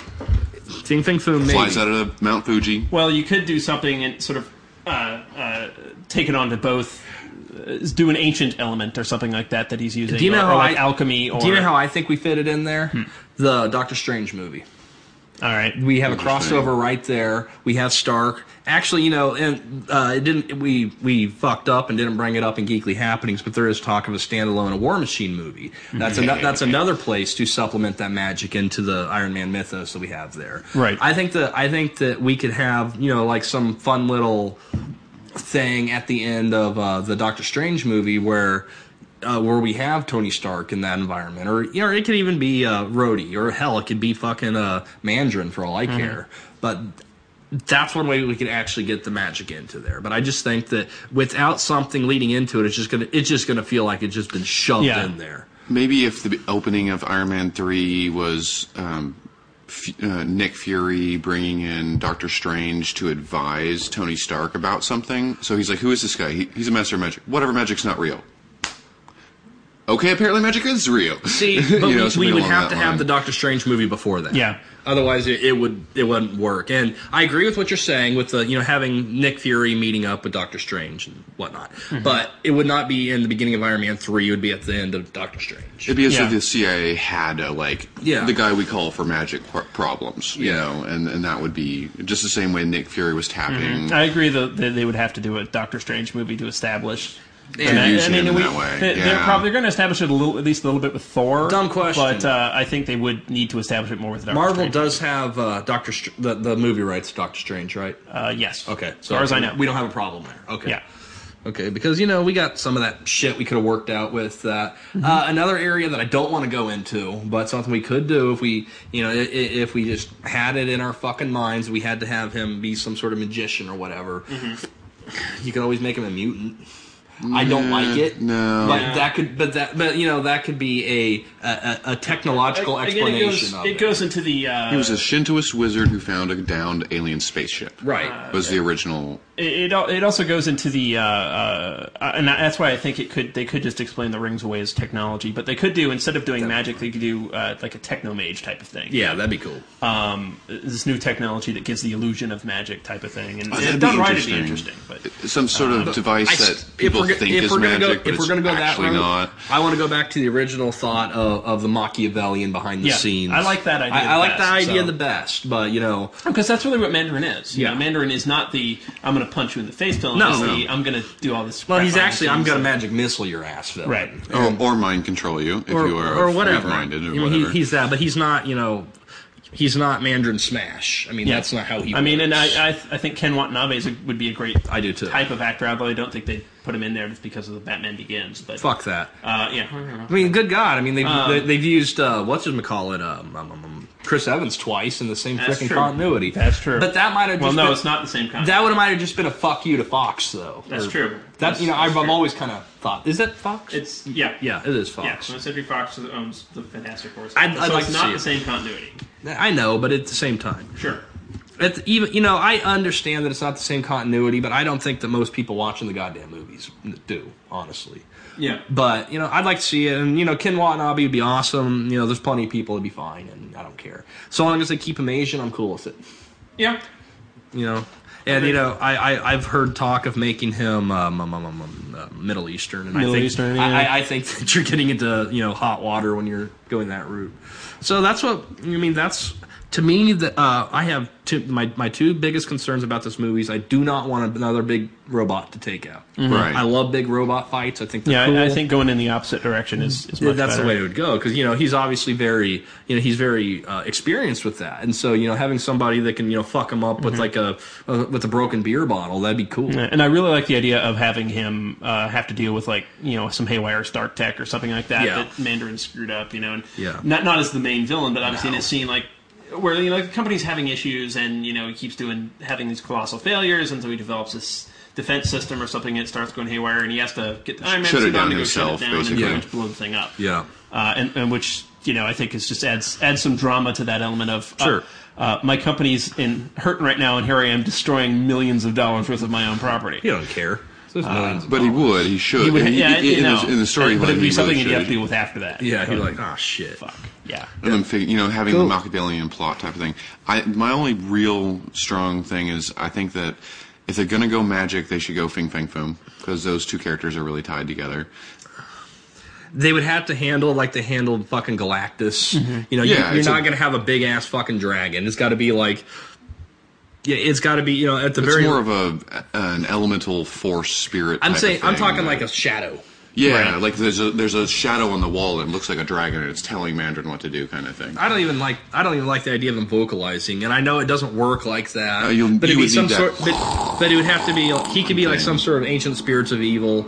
Fing Fing Foom, maybe. flies out of Mount Fuji. Well, you could do something and sort of uh, uh, take it on to both. Uh, do an ancient element or something like that that he's using. Do you know or, how or like I- alchemy? Or Do you know how I think we fit it in there? The Doctor Strange movie. All right. We have a Interesting. crossover right there. We have Stark. Actually, you know, and uh, it didn't. We we fucked up and didn't bring it up in Geekly Happenings, but there is talk of a standalone a War Machine movie. That's an, that's another place to supplement that magic into the Iron Man mythos that we have there. Right. I think that I think that we could have you know like some fun little thing at the end of uh, the Doctor Strange movie where uh, where we have Tony Stark in that environment, or you know, it could even be uh, Rhodey, or hell, it could be fucking uh, Mandarin for all I mm-hmm. care. But that's one way we could actually get the magic into there. But I just think that without something leading into it, it's just gonna it's just gonna feel like it's just been shoved yeah. in there. Maybe if the opening of Iron Man three was um, F- uh, Nick Fury bringing in Doctor Strange to advise Tony Stark about something. So he's like, who is this guy? He, he's a master of magic. Whatever, magic's not real. Okay, apparently magic is real. See, but you know, we, we would have to line. have the Doctor Strange movie before that. Yeah. Otherwise, it, it would it wouldn't work. And I agree with what you're saying with the you know having Nick Fury meeting up with Doctor Strange and whatnot. Mm-hmm. But it would not be in the beginning of Iron Man three. It would be at the end of Doctor Strange. It'd be as yeah. if the C I A had a, like yeah. the guy we call for magic problems, you yeah. know, and and that would be just the same way Nick Fury was tapping. Mm-hmm. I agree that they would have to do a Doctor Strange movie to establish. Yeah, and I, I mean, in we, that way. They, yeah. They're probably going to establish it a little, at least a little bit with Thor. Dumb question, but uh, I think they would need to establish it more with Doctor Marvel Strange. does have uh, Doctor Str- the the movie rights to Doctor Strange, right? Uh, yes. Okay, so as far as I know, we don't have a problem there. Okay. Yeah. Okay, because you know we got some of that shit we could have worked out with that. Mm-hmm. Uh, another area that I don't want to go into, but something we could do if we, you know, if, if we just had it in our fucking minds, we had to have him be some sort of magician or whatever. Mm-hmm. You could always make him a mutant. I don't like it. No, but yeah. that could, but that, but you know, that could be a a, a technological I, explanation it goes, of it. It goes into the. Uh, he was a Shintoist wizard who found a downed alien spaceship. Right, uh, was the original. It, it it also goes into the, uh, uh, and that's why I think it could. They could just explain the rings away as technology, but they could do instead of doing that'd magic, they could do uh, like a technomage type of thing. Yeah, that'd be cool. Um, this new technology that gives the illusion of magic type of thing, and oh, if done right, it'd be interesting. But some sort of uh, device I, that people think is magic, go, but if we're going to go that route, not. I want to go back to the original thought of, of the Machiavellian behind the yeah, scenes. I like that idea. I, I like best, that idea so. the best, but you know, because that's really what Mandarin is. You yeah, know, Mandarin is not the I'm going to punch you in the face villain. No, it's no. the I'm going to do all this. Well, he's actually I'm going to magic missile your ass villain, right? Or, or mind control you if or, you are or whatever. minded or I mean, whatever. He, he's that, but he's not. You know. He's not Mandarin Smash. I mean, yeah. that's not how he. I mean, works. and I, I, I think Ken Watanabe is a, would be a great I do too. type of actor. Although I don't think they'd put him in there just because of the Batman Begins. But fuck that. Uh, yeah. I mean, good God. I mean, they've um, they, they've used uh, what's his call it um, um, um, Chris Evans twice in the same freaking true. continuity. That's true. But that might have well, just no, been, it's not the same continuity. That would have might have just been a fuck you to Fox, though. That's or, true. That That's, you know, I've, I've true. always kind of thought, is that Fox? It's yeah, yeah, it is Fox. Yeah, so Century Fox owns the Fantastic Four. I'd, so I'd like it's to not see the it. same continuity. I know, but at the same time, sure. It's even you know, I understand that it's not the same continuity, but I don't think that most people watching the goddamn movies do, honestly. Yeah. But, you know, I'd like to see it, and, you know, Ken Watanabe would be awesome. You know, there's plenty of people that'd be fine, and I don't care. So long as they keep him Asian, I'm cool with it. Yeah. You know, and, you know, I, I, I've heard talk of making him um, um, um, um, uh, Middle Eastern. And Middle I think, Eastern, yeah. I, I think that you're getting into, you know, hot water when you're going that route. So that's what, I mean, that's... To me, the, uh, I have two, my my two biggest concerns about this movie is I do not want another big robot to take out. Mm-hmm. Right. I love big robot fights. I think they're yeah, cool. I, I think going in the opposite direction is, is much that's better. the way it would go because you know he's obviously very you know he's very uh, experienced with that, and so you know having somebody that can you know fuck him up mm-hmm. with like a uh, with a broken beer bottle, that'd be cool. And I really like the idea of having him uh, have to deal with like you know some haywire Stark tech or something like that yeah. that Mandarin screwed up. You know, and yeah. not not as the main villain, but obviously no. in a scene like. Where you know the company's having issues, and you know he keeps doing having these colossal failures, and so he develops this defense system or something. And it starts going haywire, and he has to get the Iron Man suit on to go shut it down and pretty much blow the thing up. Yeah, uh, and, and which you know I think is just adds adds some drama to that element of uh, sure. Uh, my company's in hurting right now, and here I am destroying millions of dollars worth of my own property. You don't care. There's millions uh, but he would. He should. He would, he, yeah, he, in, no. the, in the story, but it'd be something really you'd have to deal with after that. Yeah, he'd be like, oh shit, fuck, yeah. And then, fig- you know, having Cool. the Machiavellian plot type of thing. I my only real strong thing is I think that if they're gonna go magic, they should go Fing Fang Foom because those two characters are really tied together. They would have to handle like they handled fucking Galactus. Mm-hmm. You know, Yeah, you, you're not a- gonna have a big ass fucking dragon. It's got to be like. Yeah, it's got to be, you know, at the It's very... more of a an elemental force spirit. I'm type saying, of I'm thing, talking uh, like a shadow. Yeah, Right. like there's a there's a shadow on the wall that looks like a dragon and it's telling Mandarin what to do, kind of thing. I don't even like, I don't even like the idea of him vocalizing, and I know it doesn't work like that. Uh, you'll- but you it'd be would some need sort, that but, but it would have to be, he could be like some sort of ancient spirits of evil,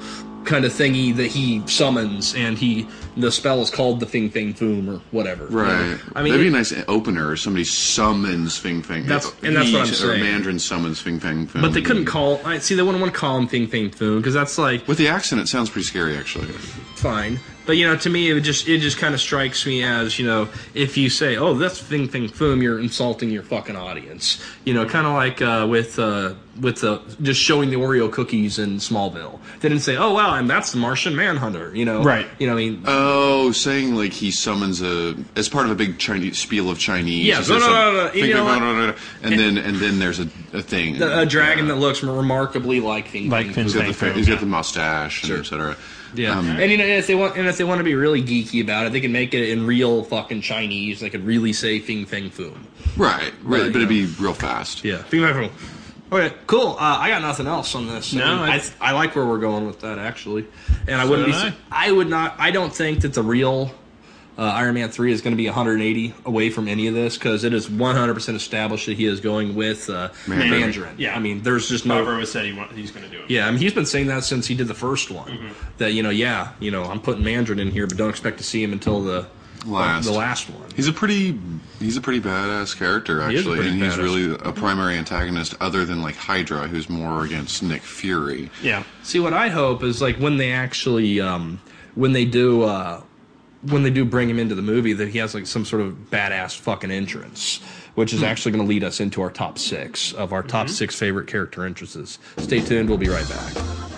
kind of thingy that he summons, and he the spell is called the Fing Fang Foom or whatever. Right. You know? I mean, that'd be it, a nice opener. If somebody summons Fing Fang. That's and that's he, what I'm or saying. Mandarin summons Fing Fang Foom. But they couldn't call. I see. They wouldn't want to call him Fing Fang Foom because that's like with the accent. It sounds pretty scary, actually. fine. But you know, to me, it just it just kind of strikes me as, you know, if you say, "Oh, that's Fing Fang Foom," you're insulting your fucking audience. You know, kind of like uh, with uh, with uh, just showing the Oreo cookies in Smallville. They didn't say, "Oh, wow, and that's the Martian Manhunter." You know, Right. You know, I mean, Oh, saying like he summons a as part of a big Chinese spiel of Chinese. Yeah, he no, says no, some- no, no, Fing you know Fang, what? no, no, no, no, and then and then there's a, a thing. the, a dragon Yeah. that looks remarkably like Fing Like Fang Fing He's Foom. got the, Fang fa- he's Foom, got the mustache, and Sure. et cetera. Yeah, Um, and you know, if they want, and if they want to be really geeky about it, they can make it in real fucking Chinese. They could really say "Fing Fang Foom." Right, right, But, but it'd you be real fast. Yeah, Fing Fang Foom. Okay, cool. Uh, I got nothing else on this. No, I, mean, it's- I, I like where we're going with that actually, and I So wouldn't be. did I. I would not. I don't think that the real uh, Iron Man three is going to be one hundred eighty away from any of this because it is one hundred percent established that he is going with uh, Mandarin. Mandarin. Yeah. I mean, there's just no. Favreau has said he want, he's going to do it. Yeah, I mean, he's been saying that since he did the first one. Mm-hmm. That, you know, yeah, you know, I'm putting Mandarin in here, but don't expect to see him until the Last. the last one. He's a pretty he's a pretty badass character He is a actually, pretty and he's badass. really a primary antagonist other than like Hydra, who's more against Nick Fury. Yeah. See, what I hope is like when they actually, um, when they do, uh, when they do bring him into the movie, that he has like some sort of badass fucking entrance, which is actually going to lead us into our top six of our top six favorite character entrances. Stay tuned. We'll be right back.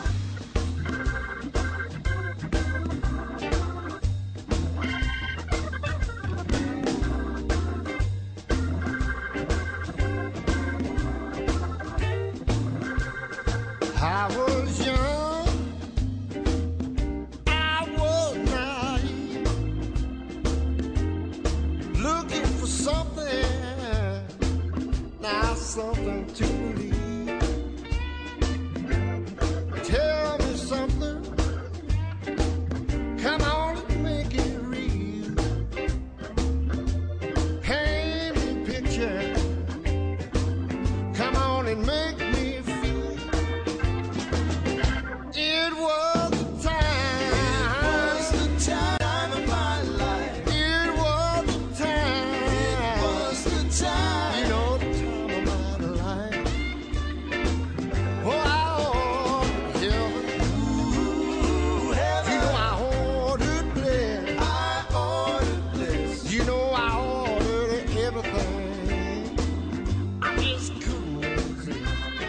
I was young, I was naive, looking for something, now something to believe. Tell me something, come on and make it real. Paint me a picture, come on and make me feel. It was the time. It was the time of my life. It was the time. It was the time. You know, the time of my life. Oh, I ordered heaven. Ooh, heaven. You know, I ordered bliss. I ordered bliss. You know, I ordered everything. I just couldn't resist.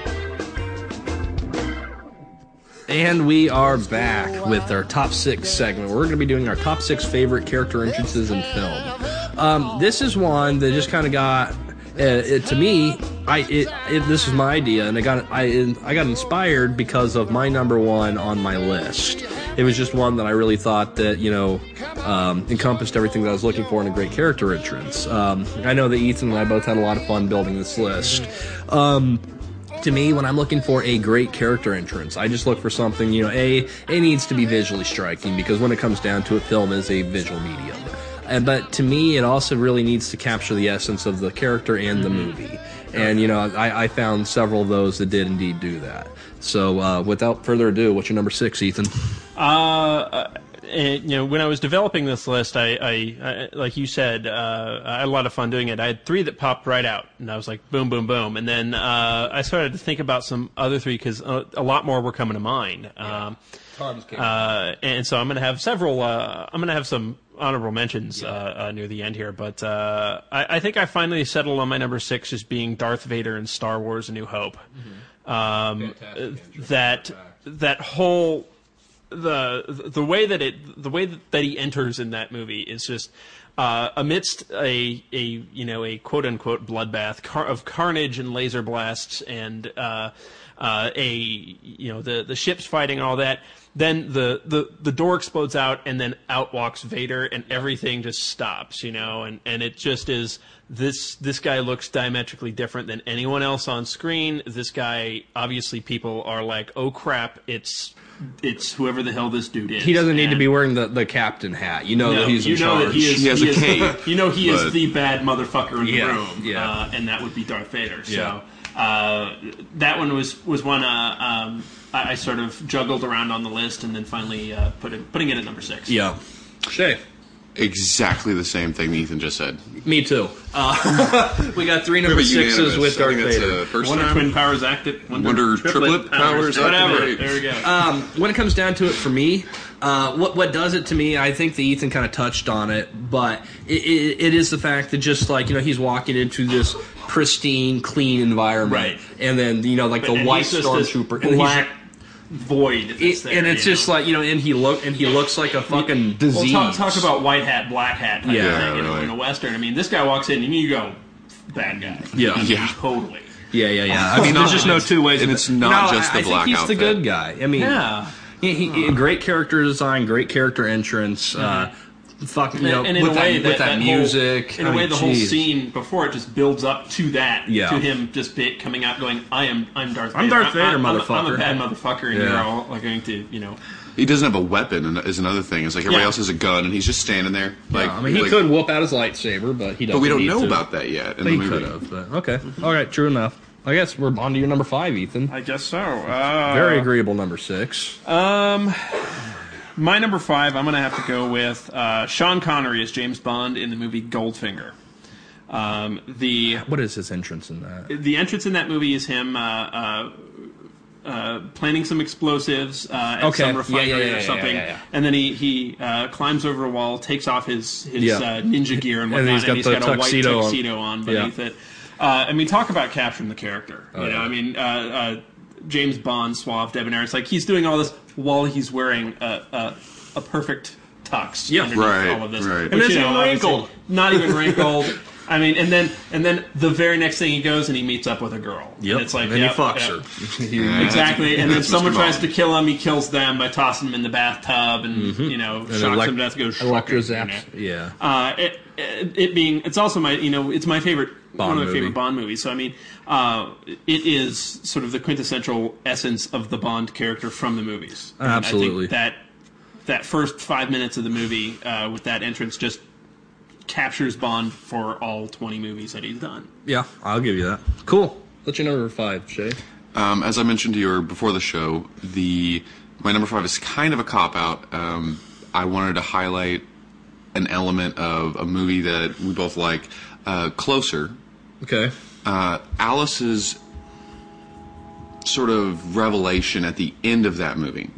And we are back with our top six segment. We're going to be doing our top six favorite character entrances in film. Um, this is one that just kind of got, uh, it, to me, I it, it this is my idea, and I got I I got inspired because of my number one on my list. It was just one that I really thought that, you know, um, encompassed everything that I was looking for in a great character entrance. Um, I know that Ethan and I both had a lot of fun building this list. Um, To me, when I'm looking for a great character entrance, I just look for something, you know, A, it needs to be visually striking because when it comes down to it, film is a visual medium. And, but to me, it also really needs to capture the essence of the character and the movie. And, you know, I, I found several of those that did indeed do that. So, uh, without further ado, what's your number six, Ethan? Uh, and, you know, when I was developing this list, I, I, I like you said, uh, I had a lot of fun doing it. I had three that popped right out, and I was like, boom, boom, boom. And then uh, I started to think about some other three because uh, a lot more were coming to mind. Um, Tons came. uh, and so I'm going to have several. Uh, I'm going to have some honorable mentions uh, uh, near the end here, but uh, I, I think I finally settled on my number six as being Darth Vader in Star Wars: A New Hope. Mm-hmm. Um, uh, that that whole the the way that it the way that he enters in that movie is just uh, amidst a a you know a quote unquote bloodbath car- of carnage and laser blasts and uh, uh, a you know the the ships fighting and all that. Then the, the, the door explodes out, and then out walks Vader, and everything just stops, you know, and, and it just is this this guy looks diametrically different than anyone else on screen. This guy, obviously, people are like, oh crap, it's it's whoever the hell this dude is. He doesn't need to And- be wearing the, the captain hat. You know no, that he's in you know charge. that he is. He has a is- cape, You know he but- is the bad motherfucker in the Yeah, room. yeah. Uh, and that would be Darth Vader. Yeah. So uh, that one was was one. Uh, um, I, I sort of juggled around on the list and then finally uh, put it, putting it at number six. Yeah. Shay. Exactly the same thing Ethan just said. Me too. Uh, we got three number sixes with Darth Vader. First Wonder time. Twin Powers active. Wonder, Wonder triplet powers Whatever. activate. There we go. Um, when it comes down to it, for me, uh, what what does it to me? I think that Ethan kind of touched on it, but it, it, it is the fact that just like you know he's walking into this pristine, clean environment, Right. and then you know like the And white he's just this stormtrooper, and he's black void. That's It, there, and it's you just know? like you know, and he look and he looks like a fucking disease. Well, talk, talk about white hat, black hat type Yeah, of thing, you know, really. in a western. I mean, this guy walks in and you go, bad guy. Yeah. Yeah. Totally. yeah, yeah, yeah. I mean, there's just no two ways. And of it's it. not No, just I, the I black think he's outfit. the good guy. I mean, Yeah. he, he, great character design, great character entrance. Uh, fuck, you know, and in with a that, way, with that, that, that music. Whole, in I a way, mean, the whole geez. scene before it just builds up to that. Yeah. To him just be, coming out, going, "I am, I'm Darth Vader. I'm Darth Vader, I'm, I'm, I'm motherfucker." a bad motherfucker, and Yeah. you're all like, going to, you know." He doesn't have a weapon, and is another thing. It's like everybody Yeah. else has a gun, and he's just standing there. Like, Yeah, I mean, he like- could whoop out his lightsaber, but he doesn't. but we don't need know to. about that yet in But the he movie. could have. But okay, all right, true enough. I guess we're on to your number five, Ethan. I guess so. Uh, Very agreeable number six. Um, my number five, I'm going to have to go with uh, Sean Connery as James Bond in the movie Goldfinger. Um, the What is his entrance in that? the entrance in that movie is him uh, uh, uh, planting some explosives uh, at Okay. some Yeah, refinery yeah, yeah, or yeah, something, yeah, yeah. and then he he uh, climbs over a wall, takes off his his Yeah. uh, ninja gear and And whatnot, he's got and he's the got a white tuxedo on. tuxedo on beneath Yeah. it. Uh, I mean, talk about capturing the character. You know, yeah. I mean, uh, uh, James Bond, suave, debonair. It's like he's doing all this while he's wearing a a, a perfect tux Yeah. underneath Right, all of this, right. Which, And it's you know, even obviously wrinkled. not even wrinkled. I mean, and then and then the very next thing he goes and he meets up with a girl. And it's like, and then yep, he fucks yep. her. Yeah, Exactly, and then that's someone Mister tries Bond. to kill him. He kills them by tossing him in the bathtub, and you know, shocks elec- him to death. Goes Electrozaps. you know. Yeah. Uh, it, it, it being, it's also my, you know, it's my favorite, Bond one of my movie. favorite Bond movies. So I mean, uh, it is sort of the quintessential essence of the Bond character from the movies. And Absolutely. I think that that first five minutes of the movie uh, with that entrance just captures Bond for all twenty movies that he's done. Yeah, I'll give you that. Cool. What's your number five, Shay? Um, as I mentioned to you before the show, the my number five is kind of a cop out. Um, I wanted to highlight an element of a movie that we both like, uh, Closer. Okay. Uh, Alice's sort of revelation at the end of that movie,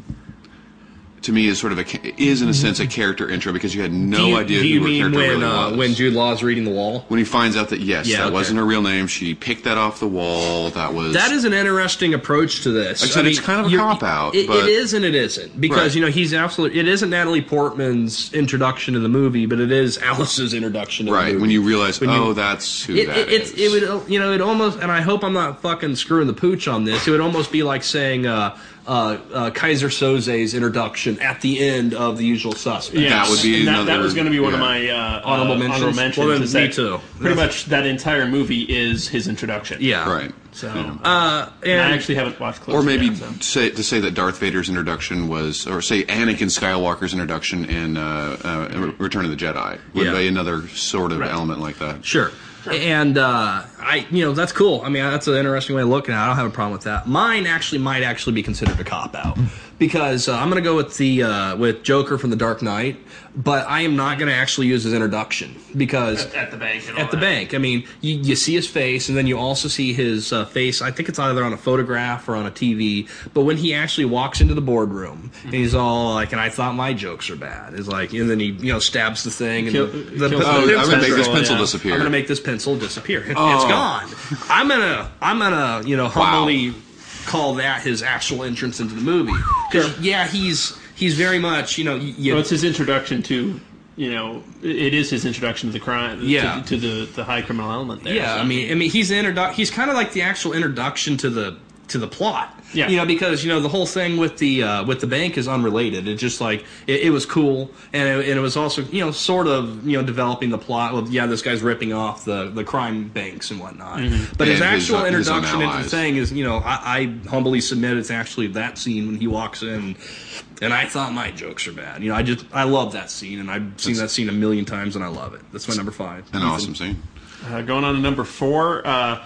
to me, is sort of a ca- is in a sense a character intro because you had no do you, idea do you who her mean character when really uh, was. when Jude Law's reading the wall? When he finds out that yes, Yeah, that okay. wasn't her real name, she picked that off the wall. That was That is an interesting approach to this. Like I said, it's kind of a you're- cop-out, It, but- it is and it isn't because Right. you know he's absolutely. It isn't Natalie Portman's introduction to the movie, but it is Alice's introduction to the right movie. when you realize, When you- oh, that's who It, that it, it's, is. it would you know it almost and I hope I'm not fucking screwing the pooch on this. It would almost be like saying uh, uh, uh, Kaiser Soze's introduction at the end of The Usual Suspects. That would be And that, another- that was going to be one of yeah. my uh, Honorable uh, mentions? Honorable mentions. Well, then is me that too. Pretty That's- much that entire movie is his introduction. Yeah. right. So, Yeah. Uh, and and I actually haven't watched Closer Or maybe yet, so. say, to say that Darth Vader's introduction was, or say Anakin Skywalker's introduction in uh, uh, Return of the Jedi would Yeah. be another sort of Right. element like that. Sure. And uh, I, you know, that's cool. I mean, that's an interesting way of looking at it. I don't have a problem with that. Mine actually might actually be considered a cop out because uh, I'm going to go with the uh, with Joker from The Dark Knight, but I am not going to actually use his introduction because At, at the bank. And all at the that. bank. I mean, you, you see his face, and then you also see his uh, face. I think it's either on a photograph or on a T V. But when he actually walks into the boardroom, and he's all like, "And I thought my jokes are bad," is like, and then he you know stabs the thing, and Kill- the, kills Oh, the I'm gonna make this pencil, pencil yeah. disappear. I'm gonna make this pencil disappear. It, Oh. It's gone. I'm gonna, I'm gonna, you know, humbly call that his actual entrance into the movie. Because yeah, he's he's very much, you know, y- you, Well, it's his introduction to, you know, it is his introduction to the crime, Yeah. to, to the, the high criminal element there. yeah. so. I mean, I mean, he's the introdu- He's kind of like the actual introduction to the to the plot. Yeah. You know, because you know the whole thing with the uh, with the bank is unrelated. It's just like it, it was cool, and it, and it was also you know sort of you know developing the plot. Well, yeah, this guy's ripping off the, the crime banks and whatnot. But his And his, actual uh, his own introduction into the allies. thing is you know I, I humbly submit it's actually that scene when he walks in, and I thought my jokes are bad. You know, I just I love that scene, and I've seen that scene a million times, and I love it. That's my number five. An Ethan. awesome scene. Uh, going on to number four, uh,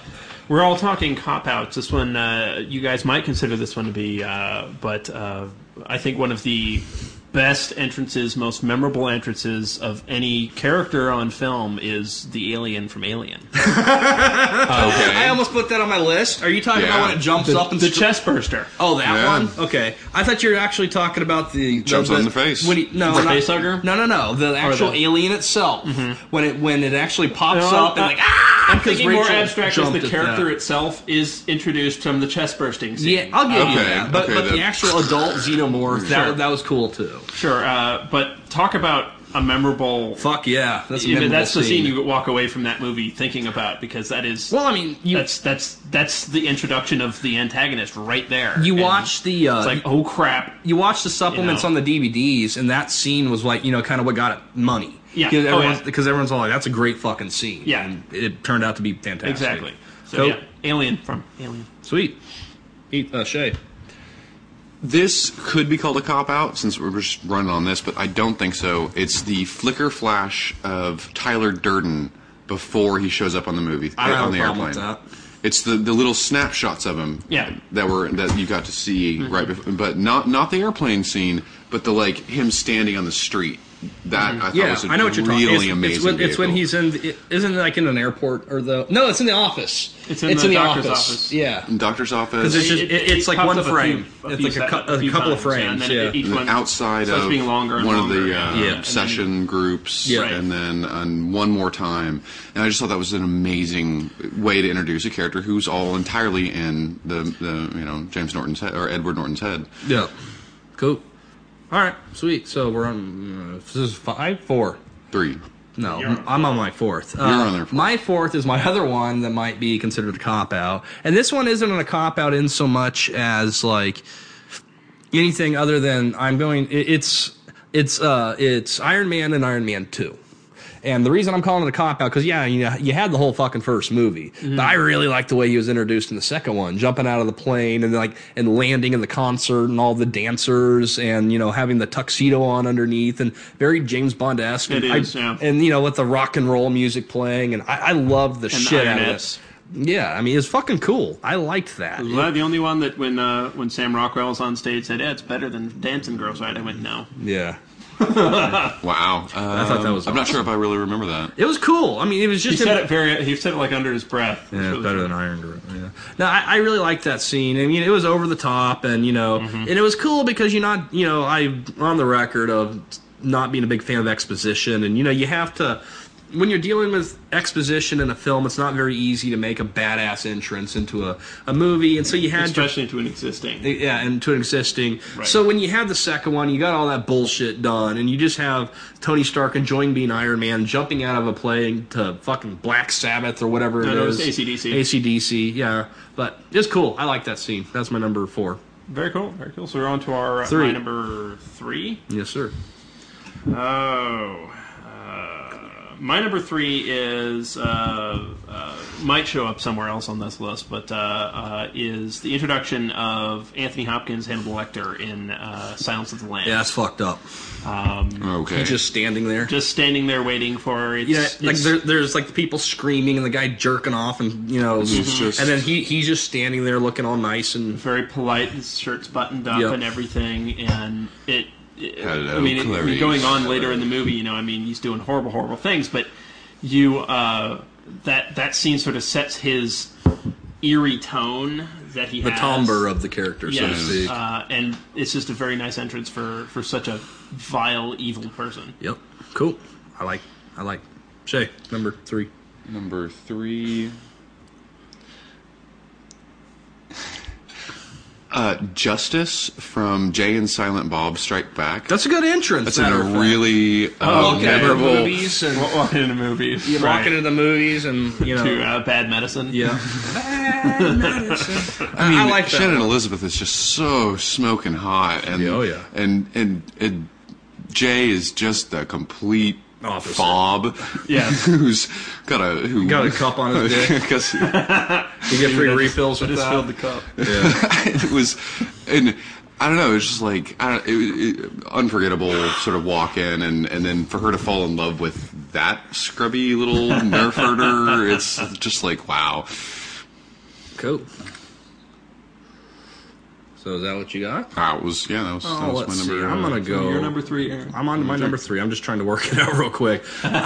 We're all talking cop-outs. This one, uh, you guys might consider this one to be, uh, but uh, I think one of the best entrances, most memorable entrances of any character on film is the alien from Alien. Okay. I almost put that on my list. Are you talking Yeah. about when it jumps The, up and the str- chest burster. Oh, that Yeah. one? Okay. I thought you were actually talking about the... Jumps the, on the face. When he, no, The not, face hugger? No, no, no. The actual the- alien itself. When it when it actually pops No, up and uh, like, ah! I'm because thinking more Rachel abstract as jumped the at character that. itself is introduced from the chest bursting scene. Yeah, I'll give you Okay, that. But, okay, but the that- actual adult xenomorph, that, Sure. that was cool too. Sure, uh, but talk about a memorable... Fuck yeah. That's a You know, memorable that's the scene scene you walk away from that movie thinking about, because that is... Well, I mean, you that's that's that's the introduction of the antagonist right there. you And watch the... Uh, It's like, oh crap. you watch the supplements You know. on the D V Ds, and that scene was like, you know, kind of what got it money. Yeah. Because Oh, everyone's, yeah. because everyone's all like, that's a great fucking scene. Yeah. And it turned out to be fantastic. Exactly. So Cool. yeah, Alien from Alien. Sweet. Eat, uh, Shay. This could be called a cop-out, since we're just running on this, but I don't think so. It's the flicker flash of Tyler Durden before he shows up on the movie, I don't on have the a problem airplane. with that. It's the, the little snapshots of him Yeah. that were that you got to see Mm-hmm. right before, but not not the airplane scene, but the like him standing on the street. That I thought Yeah, was a I know what you're really talking. It's, amazing. it's when, it's when vehicle. he's in. The, it, isn't it like in an airport or the? No, it's in the office. It's in the doctor's office. Yeah, in doctor's office. because it's just It- it, it it's like pops one up a frame. few- a it's few like a, se- cou- a a few couple of times, yeah, frames. and then Yeah, it- each the one outside starts of being longer and one longer, of the yeah. uh, Yeah. And then- obsession groups, Yeah. and then on one more time. And I just thought that was an amazing way to introduce a character who's all entirely in the, the you know James Norton's head or Edward Norton's head. yeah, cool. All right, sweet. So we're on. Uh, this is five, four. Three. No, You're on- I'm on my fourth. You're on there fourth. My fourth is my other one that might be considered a cop out, and this one isn't a cop out in so much as like anything other than I'm going. It, it's it's uh it's Iron Man and Iron Man two. And the reason I'm calling it a cop out, because yeah, you know, you had the whole fucking first movie, Mm-hmm. but I really liked the way he was introduced in the second one, jumping out of the plane and like and landing in the concert and all the dancers and you know having the tuxedo on underneath and very James Bond esque. It and I- is, yeah. And you know with the rock and roll music playing, and I, I loved the And the shit out of Ironettes. it. Yeah, I mean it's fucking cool. I liked that. Was I the only one that when uh, when Sam Rockwell was on stage said, "Yeah, it's better than Dancing Girls," right? I went, "No." Yeah. Wow. I thought that was I'm not awesome. sure if I really remember that. It was cool. I mean, it was He just said him- it very. He said it like under his breath. Yeah, It it's was better really- than Iron Girl. Yeah. No, I, I really liked that scene. I mean, it was over the top, and you know, and it was cool because you're not, you know, I'm on the record of not being a big fan of exposition, and you know, you have to. When you're dealing with exposition in a film, it's not very easy to make a badass entrance into a, a movie, and so you had to especially to an existing. yeah, and to an existing. Right. So when you had the second one, you got all that bullshit done, and you just have Tony Stark enjoying being Iron Man, jumping out of a plane to fucking Black Sabbath or whatever No, it no, it is. was A C D C. A C D C, yeah. But it's cool. I like that scene. That's my number four. Very cool. Very cool. So we're on to our uh, Three. my number three. Yes, sir. Oh. Uh, my number three is uh, uh, might show up somewhere else on this list, but uh, uh, is the introduction of Anthony Hopkins, Hannibal Lecter in uh, Silence of the Lambs. Yeah, that's fucked up. Okay. He's just standing there. Just standing there waiting for it's, Yeah, like it's- there, there's like the people screaming and the guy jerking off, and you know, just- and then he he's just standing there looking all nice and very polite. His shirt's buttoned up Yep. and everything, and it. it Hello, I mean, it, I mean, Clarice. going on later in the movie, you know, I mean, he's doing horrible, horrible things, but you uh, that that scene sort of sets his eerie tone that he the has. timbre of the character, so to Yes, speak. uh, and it's just a very nice entrance for for such a vile, evil person. Yep, cool. I like I like Shay number three. Number three. Uh, Justice from Jay and Silent Bob Strike Back. That's a good entrance. That's matter a of fact. really uh, Oh, Walking into the memorable. movies and Walking into movies, you right, walking into the movies and you know to uh, Bad Medicine. yeah. Bad medicine. I mean, I like that Shannon one. Elizabeth is just so smoking hot, and Yeah, oh, yeah. and and, and Jay is just a complete Opposite. fob. Yes. who's got a who Got a cup on his dick. because You get free refills I with just that. filled the cup. it was, and I don't know, it was just like I don't, it, it, unforgettable sort of walk in, and and then for her to fall in love with that scrubby little nerf herder, it's just like wow. Cool. So is that what you got? That was yeah. That was, Oh, that was let's my see. number. I'm gonna go. Your number three, Aaron. I'm on to my number three. I'm just trying to work it out real quick.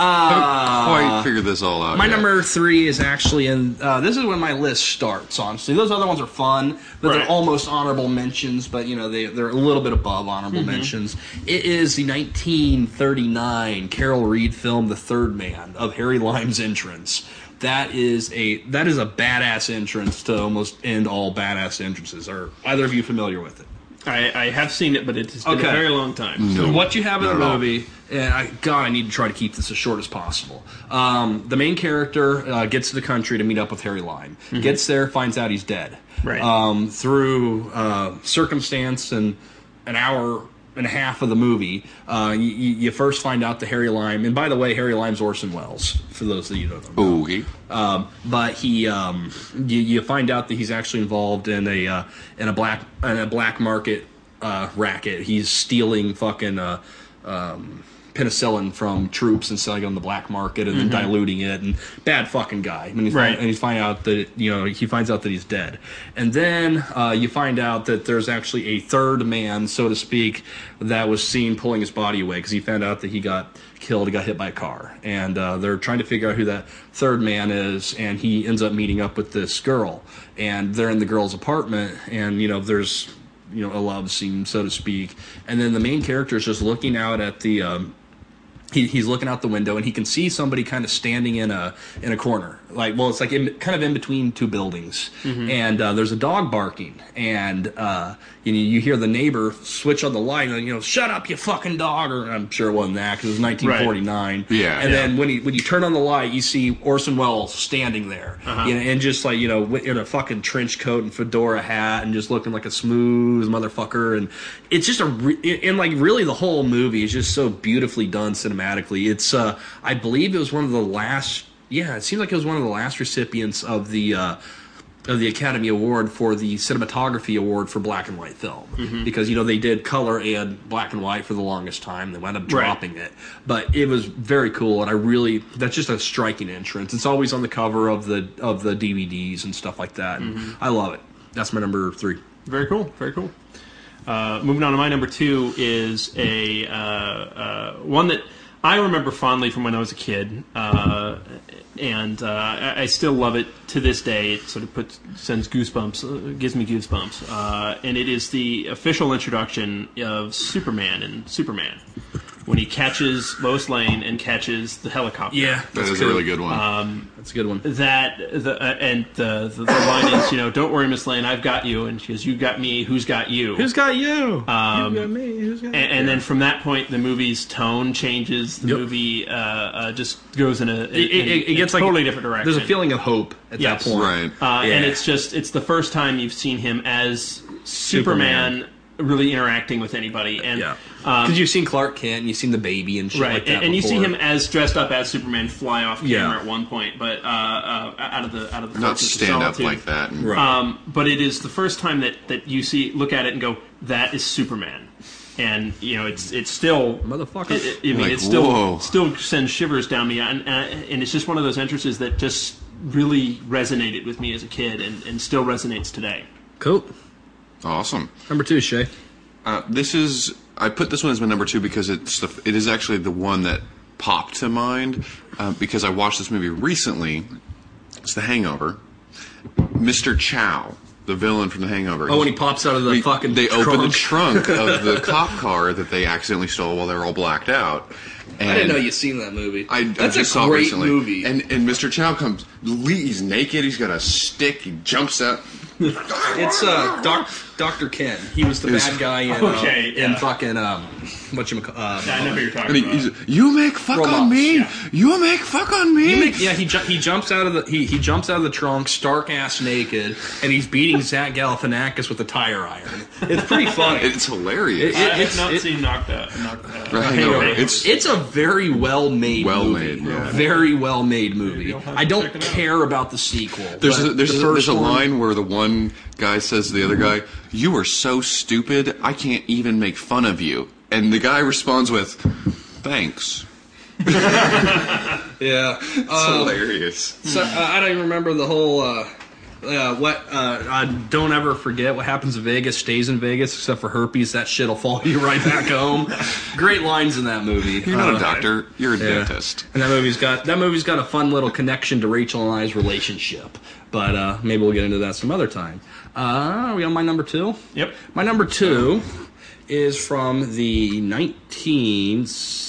Quite figure this all out. My yet. number three is actually in. Uh, this is when my list starts. Honestly, those other ones are fun, but Right. they're almost honorable mentions. But you know, they they're a little bit above honorable mentions. It is the nineteen thirty-nine Carol Reed film, The Third Man, of Harry Lime's entrance. That is a that is a badass entrance to almost end all badass entrances. Are either of you familiar with it? I, I have seen it, but it's been Okay. a very long time. So what you have in the not at all. movie, and I, God, I need to try to keep this as short as possible. Um, the main character uh, gets to the country to meet up with Harry Lime. Gets there, finds out he's dead. Right. Um, through uh, circumstance and an hour and a half of the movie, uh, you, you first find out that Harry Lime, and by the way, Harry Lime's Orson Welles, for those that you don't know. Okay. Um, but he, um, you, you find out that he's actually involved in a uh, in a black in a black market uh, racket. He's stealing fucking uh, um, penicillin from troops and selling it on the black market and then diluting it. And bad fucking guy. And he's Right. and he's find out that you know he finds out that he's dead. And then uh, you find out that there's actually a third man, so to speak, that was seen pulling his body away because he found out that he got killed, he got hit by a car, and uh, they're trying to figure out who that third man is, and he ends up meeting up with this girl, and they're in the girl's apartment, and you know there's you know a love scene, so to speak, and then the main character is just looking out at the um, he, he's looking out the window and he can see somebody kind of standing in a in a corner, like well it's like in, kind of in between two buildings, and uh, there's a dog barking, and uh, you know, you hear the neighbor switch on the light and you know shut up you fucking dog, or I'm sure it wasn't that because it was nineteen forty-nine. Right. Yeah, and yeah. then when he when you turn on the light you see Orson Welles standing there, you know, and just like you know in a fucking trench coat and fedora hat and just looking like a smooth motherfucker, and it's just a re- and like really the whole movie is just so beautifully done cinematically. It's uh I believe it was one of the last yeah it seems like it was one of the last recipients of the uh of the Academy Award for the Cinematography Award for black and white film, because you know they did color and black and white for the longest time. They wound up dropping it, but it was very cool, and I really that's just a striking entrance. It's always on the cover of the of the D V Ds and stuff like that, and I love it. That's my number three. Very cool. Very cool. Uh, moving on to my number two is a uh, uh, one that I remember fondly from when I was a kid, uh, and uh, I, I still love it to this day. It sort of puts sends goosebumps, uh, gives me goosebumps, uh, and it is the official introduction of Superman and Superman when he catches Lois Lane and catches the helicopter. Yeah, That is a really good one. that's a good one. That the uh, and the, the the line is, you know, don't worry, Miss Lane, I've got you, and she goes, you got me, who's got you? Who's got you? Um, Who's got me? Who's got And, and then from that point, the movie's tone changes. The Yep. movie uh, uh, just goes in a, in, it, it, it in gets a like totally different direction. There's a feeling of hope at Yes. that point. Right. uh, Yeah. and it's just it's the first time you've seen him as Superman, really interacting with anybody. And Yeah, um, because you've seen Clark Kent, and you've seen the baby and shit right, like that and, and you see before. him as dressed up as Superman fly off camera Yeah. at one point, but uh, uh, out of the out of the Not Fortress of stand up Solitude. like that. And, Right. Um, but it is the first time that, that you see look at it and go, that is Superman, and you know it's it's still Motherfucker. It, it- I mean, Like, it still whoa. still sends shivers down me, and, and and it's just one of those entrances that just really resonated with me as a kid, and, and still resonates today. Cool. Awesome. Number two, Shay. Uh, this is I put this one as my number two because it's the it is actually the one that popped to mind uh, because I watched this movie recently. It's The Hangover. Mister Chow, the villain from The Hangover. Oh, when he pops out of the We- fucking they trunk. open the trunk of the cop car that they accidentally stole while they were all blacked out. And I didn't know you'd seen that movie. I, I That's just a saw it great recently. movie. And and Mister Chow comes. He's naked. He's got a stick. He jumps out. It's uh, Doc, Doctor Ken. He was the It's- bad guy in, Okay, uh, in yeah. fucking um, what you uh, I know who you're talking And he, about. he's, you make fuck Robots, on me. yeah. You make fuck on me. He make, yeah, he ju- he jumps out of the he, he jumps out of the trunk, stark ass naked, and he's beating Zach Galifianakis with a tire iron. It's pretty funny. It's hilarious. It- I have it's- not it- seen Knocked Out. Knocked Out. The Hangover. It's It's a very well made Well movie. made, yeah. Very well made movie. you'll have I to don't check it out. care about the sequel. there's but a, there's the a, first there's a one- line where the one guy says to the other guy, "You are so stupid. I can't even make fun of you." And the guy responds with, "Thanks." Yeah. It's Um, hilarious. So uh, I don't even remember the whole. Uh, Uh, what? Uh, uh, don't ever forget what happens in Vegas stays in Vegas, except for herpes. That shit'll follow you right back home. Great lines in that movie. You're not Uh, a doctor. You're a yeah. dentist. And that movie's got that movie's got a fun little connection to Rachel and I's relationship. But uh, maybe we'll get into that some other time. Uh, are we on my number two? Yep. My number two is from the nineteen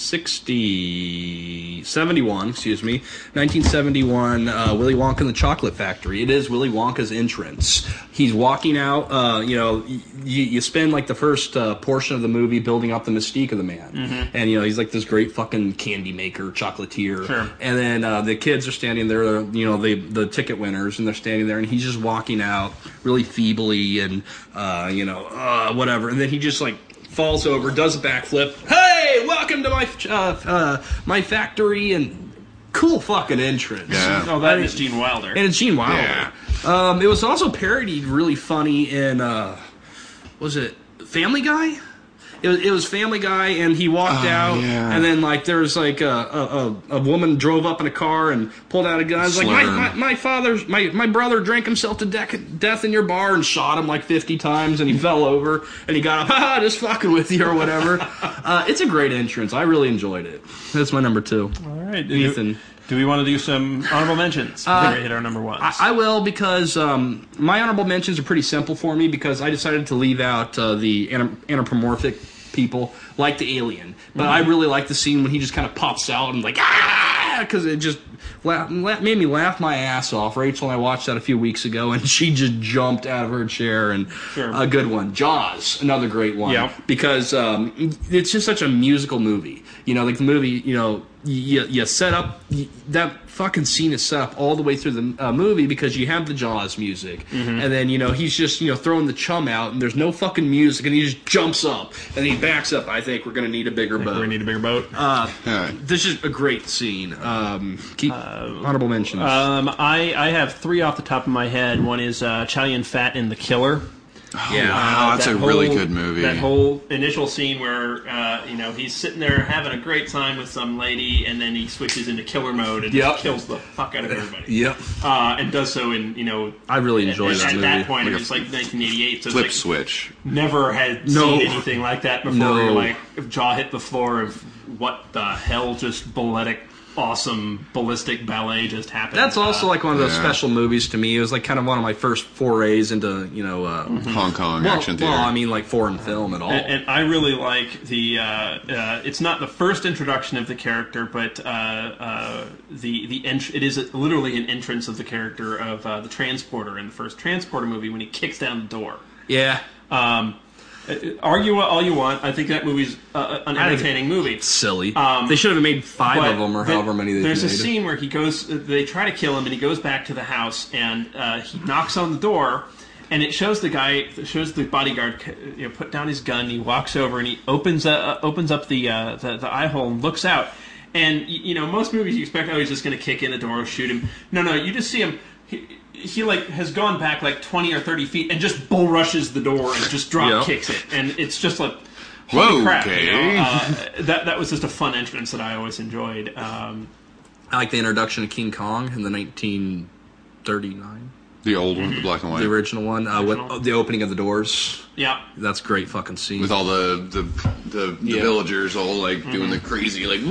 sixty, seventy-one, excuse me, nineteen seventy-one uh, Willy Wonka and the Chocolate Factory. It is Willy Wonka's entrance. He's walking out, uh, you know, y- you spend like the first uh, portion of the movie building up the mystique of the man. Mm-hmm. And, you know, he's like this great fucking candy maker, chocolatier. Sure. And then uh, the kids are standing there, you know, the, the ticket winners, and they're standing there, and he's just walking out really feebly and, uh, you know, uh, whatever. And then he just like falls over, does a backflip. Hey, welcome to my uh, uh, my factory, and cool fucking entrance. Yeah. Oh, that is Gene Wilder. And it's Gene Wilder. Yeah. Um, it was also parodied really funny in, uh, was it Family Guy? It was, it was Family Guy, and he walked Oh, out, yeah. and then like there was like a, a, a, a woman drove up in a car and pulled out a gun. It's like my, Slurred. my my father's my, my brother drank himself to de- death in your bar and shot him like fifty times, and he fell over, and he got up, haha, just fucking with you or whatever. uh, it's a great entrance. I really enjoyed it. That's my number two. All right, do, Ethan. do we want to do some honorable mentions before Uh, we hit our number ones? I, I will, because um, my honorable mentions are pretty simple for me, because I decided to leave out uh, the ana- anthropomorphic people, like the alien. But I really like the scene when he just kind of pops out and like, ah, because it just la- la- made me laugh my ass off. Rachel and I watched that a few weeks ago, and she just jumped out of her chair. And Sure. a good one. Jaws, another great one. Yeah. Because um, it's just such a musical movie. You know, like the movie, you know, you, you set up, you, that fucking scene is set up all the way through the uh, movie, because you have the Jaws music. Mm-hmm. And then, you know, he's just, you know, throwing the chum out, and there's no fucking music, and he just jumps up, and he backs up. I think we're going to need a bigger We're boat. going to need a bigger boat. Uh, Yeah. this is a great scene. Um, keep honorable mentions. Um, I, I have three off the top of my head. One is uh, Chow Yun Fat in The Killer. yeah. Wow, that's That a really whole- good movie. That whole initial scene where uh, you know he's sitting there having a great time with some lady, and then he switches into killer mode and Yep. just kills the fuck out of everybody. Yep. Uh, and does so in you know. I really at- enjoy at, that at movie. that point, Like it a was like nineteen eighty-eight. So Flip it's like switch. never had No. seen anything like that before. No. Where, like jaw hit the floor of what the hell just balletic, awesome ballistic ballet just happened. That's also Uh, like one of those Yeah. special movies to me. It was like kind of one of my first forays into, you know, uh, Hong Kong well, action theater. well, I mean, like foreign film at all. And, and I really like the. Uh, uh, it's not the first introduction of the character, but uh, uh, the the ent- it is literally an entrance of the character of uh, the transporter in the first Transporter movie when he kicks down the door. yeah. Um, uh, argue all you want. I think that movie's uh, an I think entertaining movie. Silly. Um, they should have made five But of them, or the- however many they There's made. a scene where he goes. They try to kill him, and he goes back to the house, and uh, he knocks on the door, and it shows the guy, it shows the bodyguard, you know, put down his gun. He walks over and he opens uh, opens up the, uh, the the eye hole and looks out. And y- you know, most movies you expect, oh, he's just going to kick in the door or shoot him. No, no, you just see him. He, he like has gone back like twenty or thirty feet and just bull rushes the door and just drop Yep. kicks it, and it's just like. Holy Whoa, crap, okay. you know? uh, that that was just a fun entrance that I always enjoyed. Um, I like the introduction of King Kong in the nineteen thirty-nine, The old one, the black and white. the original one. Uh, with Original. the opening of the doors. yeah, That's a great fucking scene. With all the the, the, the Yeah. villagers all like doing the crazy like.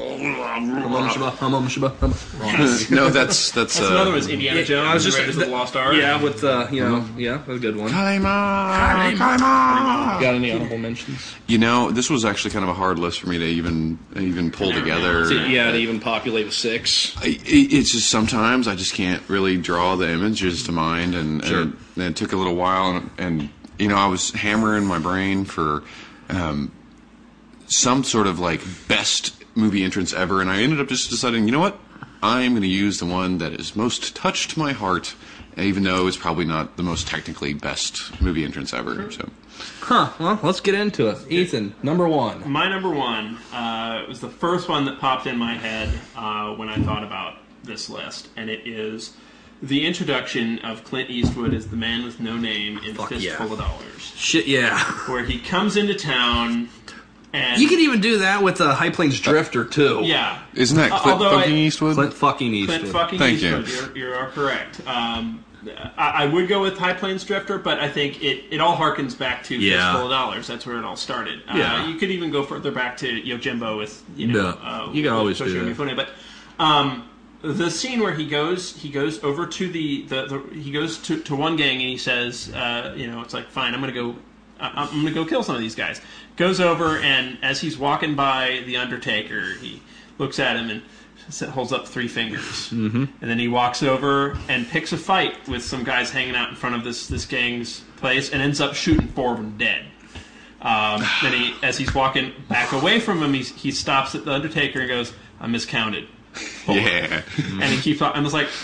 Hum, shaba, hum, hum, shaba, hum. No, that's that's. that's uh, another one is Indiana Yeah, Jones. I was just Raiders of the Lost Ark. Yeah, with uh, you know, yeah, that's a good one. Kalima, Kalima. Got any honorable mentions? You know, this was actually kind of a hard list for me to even even pull together. Yeah, to even populate with six. I, it, it's just sometimes I just can't really draw the images to mind, and, Sure. and, and it took a little while, and, and you know I was hammering my brain for um, some sort of like best movie entrance ever, and I ended up just deciding, you know what, I'm going to use the one that has most touched my heart, even though it's probably not the most technically best movie entrance ever. So. Huh. Well, let's get into it. Ethan, number one. My number one uh, was the first one that popped in my head uh, when I thought about this list, and it is the introduction of Clint Eastwood as the man with no name in Fuck Fistful yeah. of Dollars, Shit, yeah. where he comes into town and You could even do that with the High Plains Drifter too. yeah, Isn't that Uh, Clint although I- fucking Eastwood? Clint fucking Eastwood. Clint fucking Thank you. Eastwood. You're, you are correct. Um, I, I would go with High Plains Drifter, but I think it, it all harkens back to Yeah. Fistful of Dollars. That's where it all started. Yeah. Uh, you could even go further back to Yojimbo with, you know, Yeah. uh, You can always with do Toshio that. Mifune. But um, the scene where he goes, he goes over to the, the, the he goes to, to one gang and he says, uh, you know, it's like, fine, I'm going to go, I'm going to go kill some of these guys. Goes over, and as he's walking by the Undertaker, he looks at him and holds up three fingers. Mm-hmm. And then he walks over and picks a fight with some guys hanging out in front of this, this gang's place and ends up shooting four of them dead. Um, then he, as he's walking back away from him, he's, he stops at the Undertaker and goes, I miscounted. Four. Yeah. And he keeps on. I was like,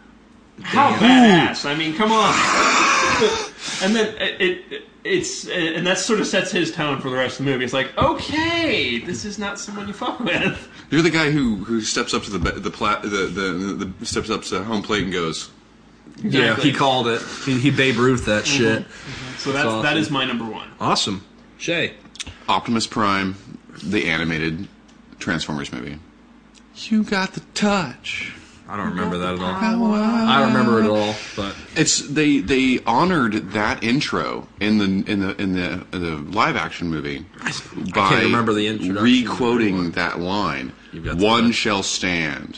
how badass. I mean, come on. And then it, it it's and that sort of sets his tone for the rest of the movie. It's like, okay, this is not someone you fuck with. You're the guy who, who steps up to the the, pla- the, the the steps up to home plate and goes, Yeah, Exactly. he called it. He, he Babe Ruth that shit. So that's awesome. that is my number one. Awesome. Shay. Optimus Prime, the animated Transformers movie. You got the touch. I don't remember that at all. I don't remember it at all, but It's they they honored that intro in the in the in the, in the live action movie by can't remember the introduction. re-quoting that line. You've got the One touch. shall stand,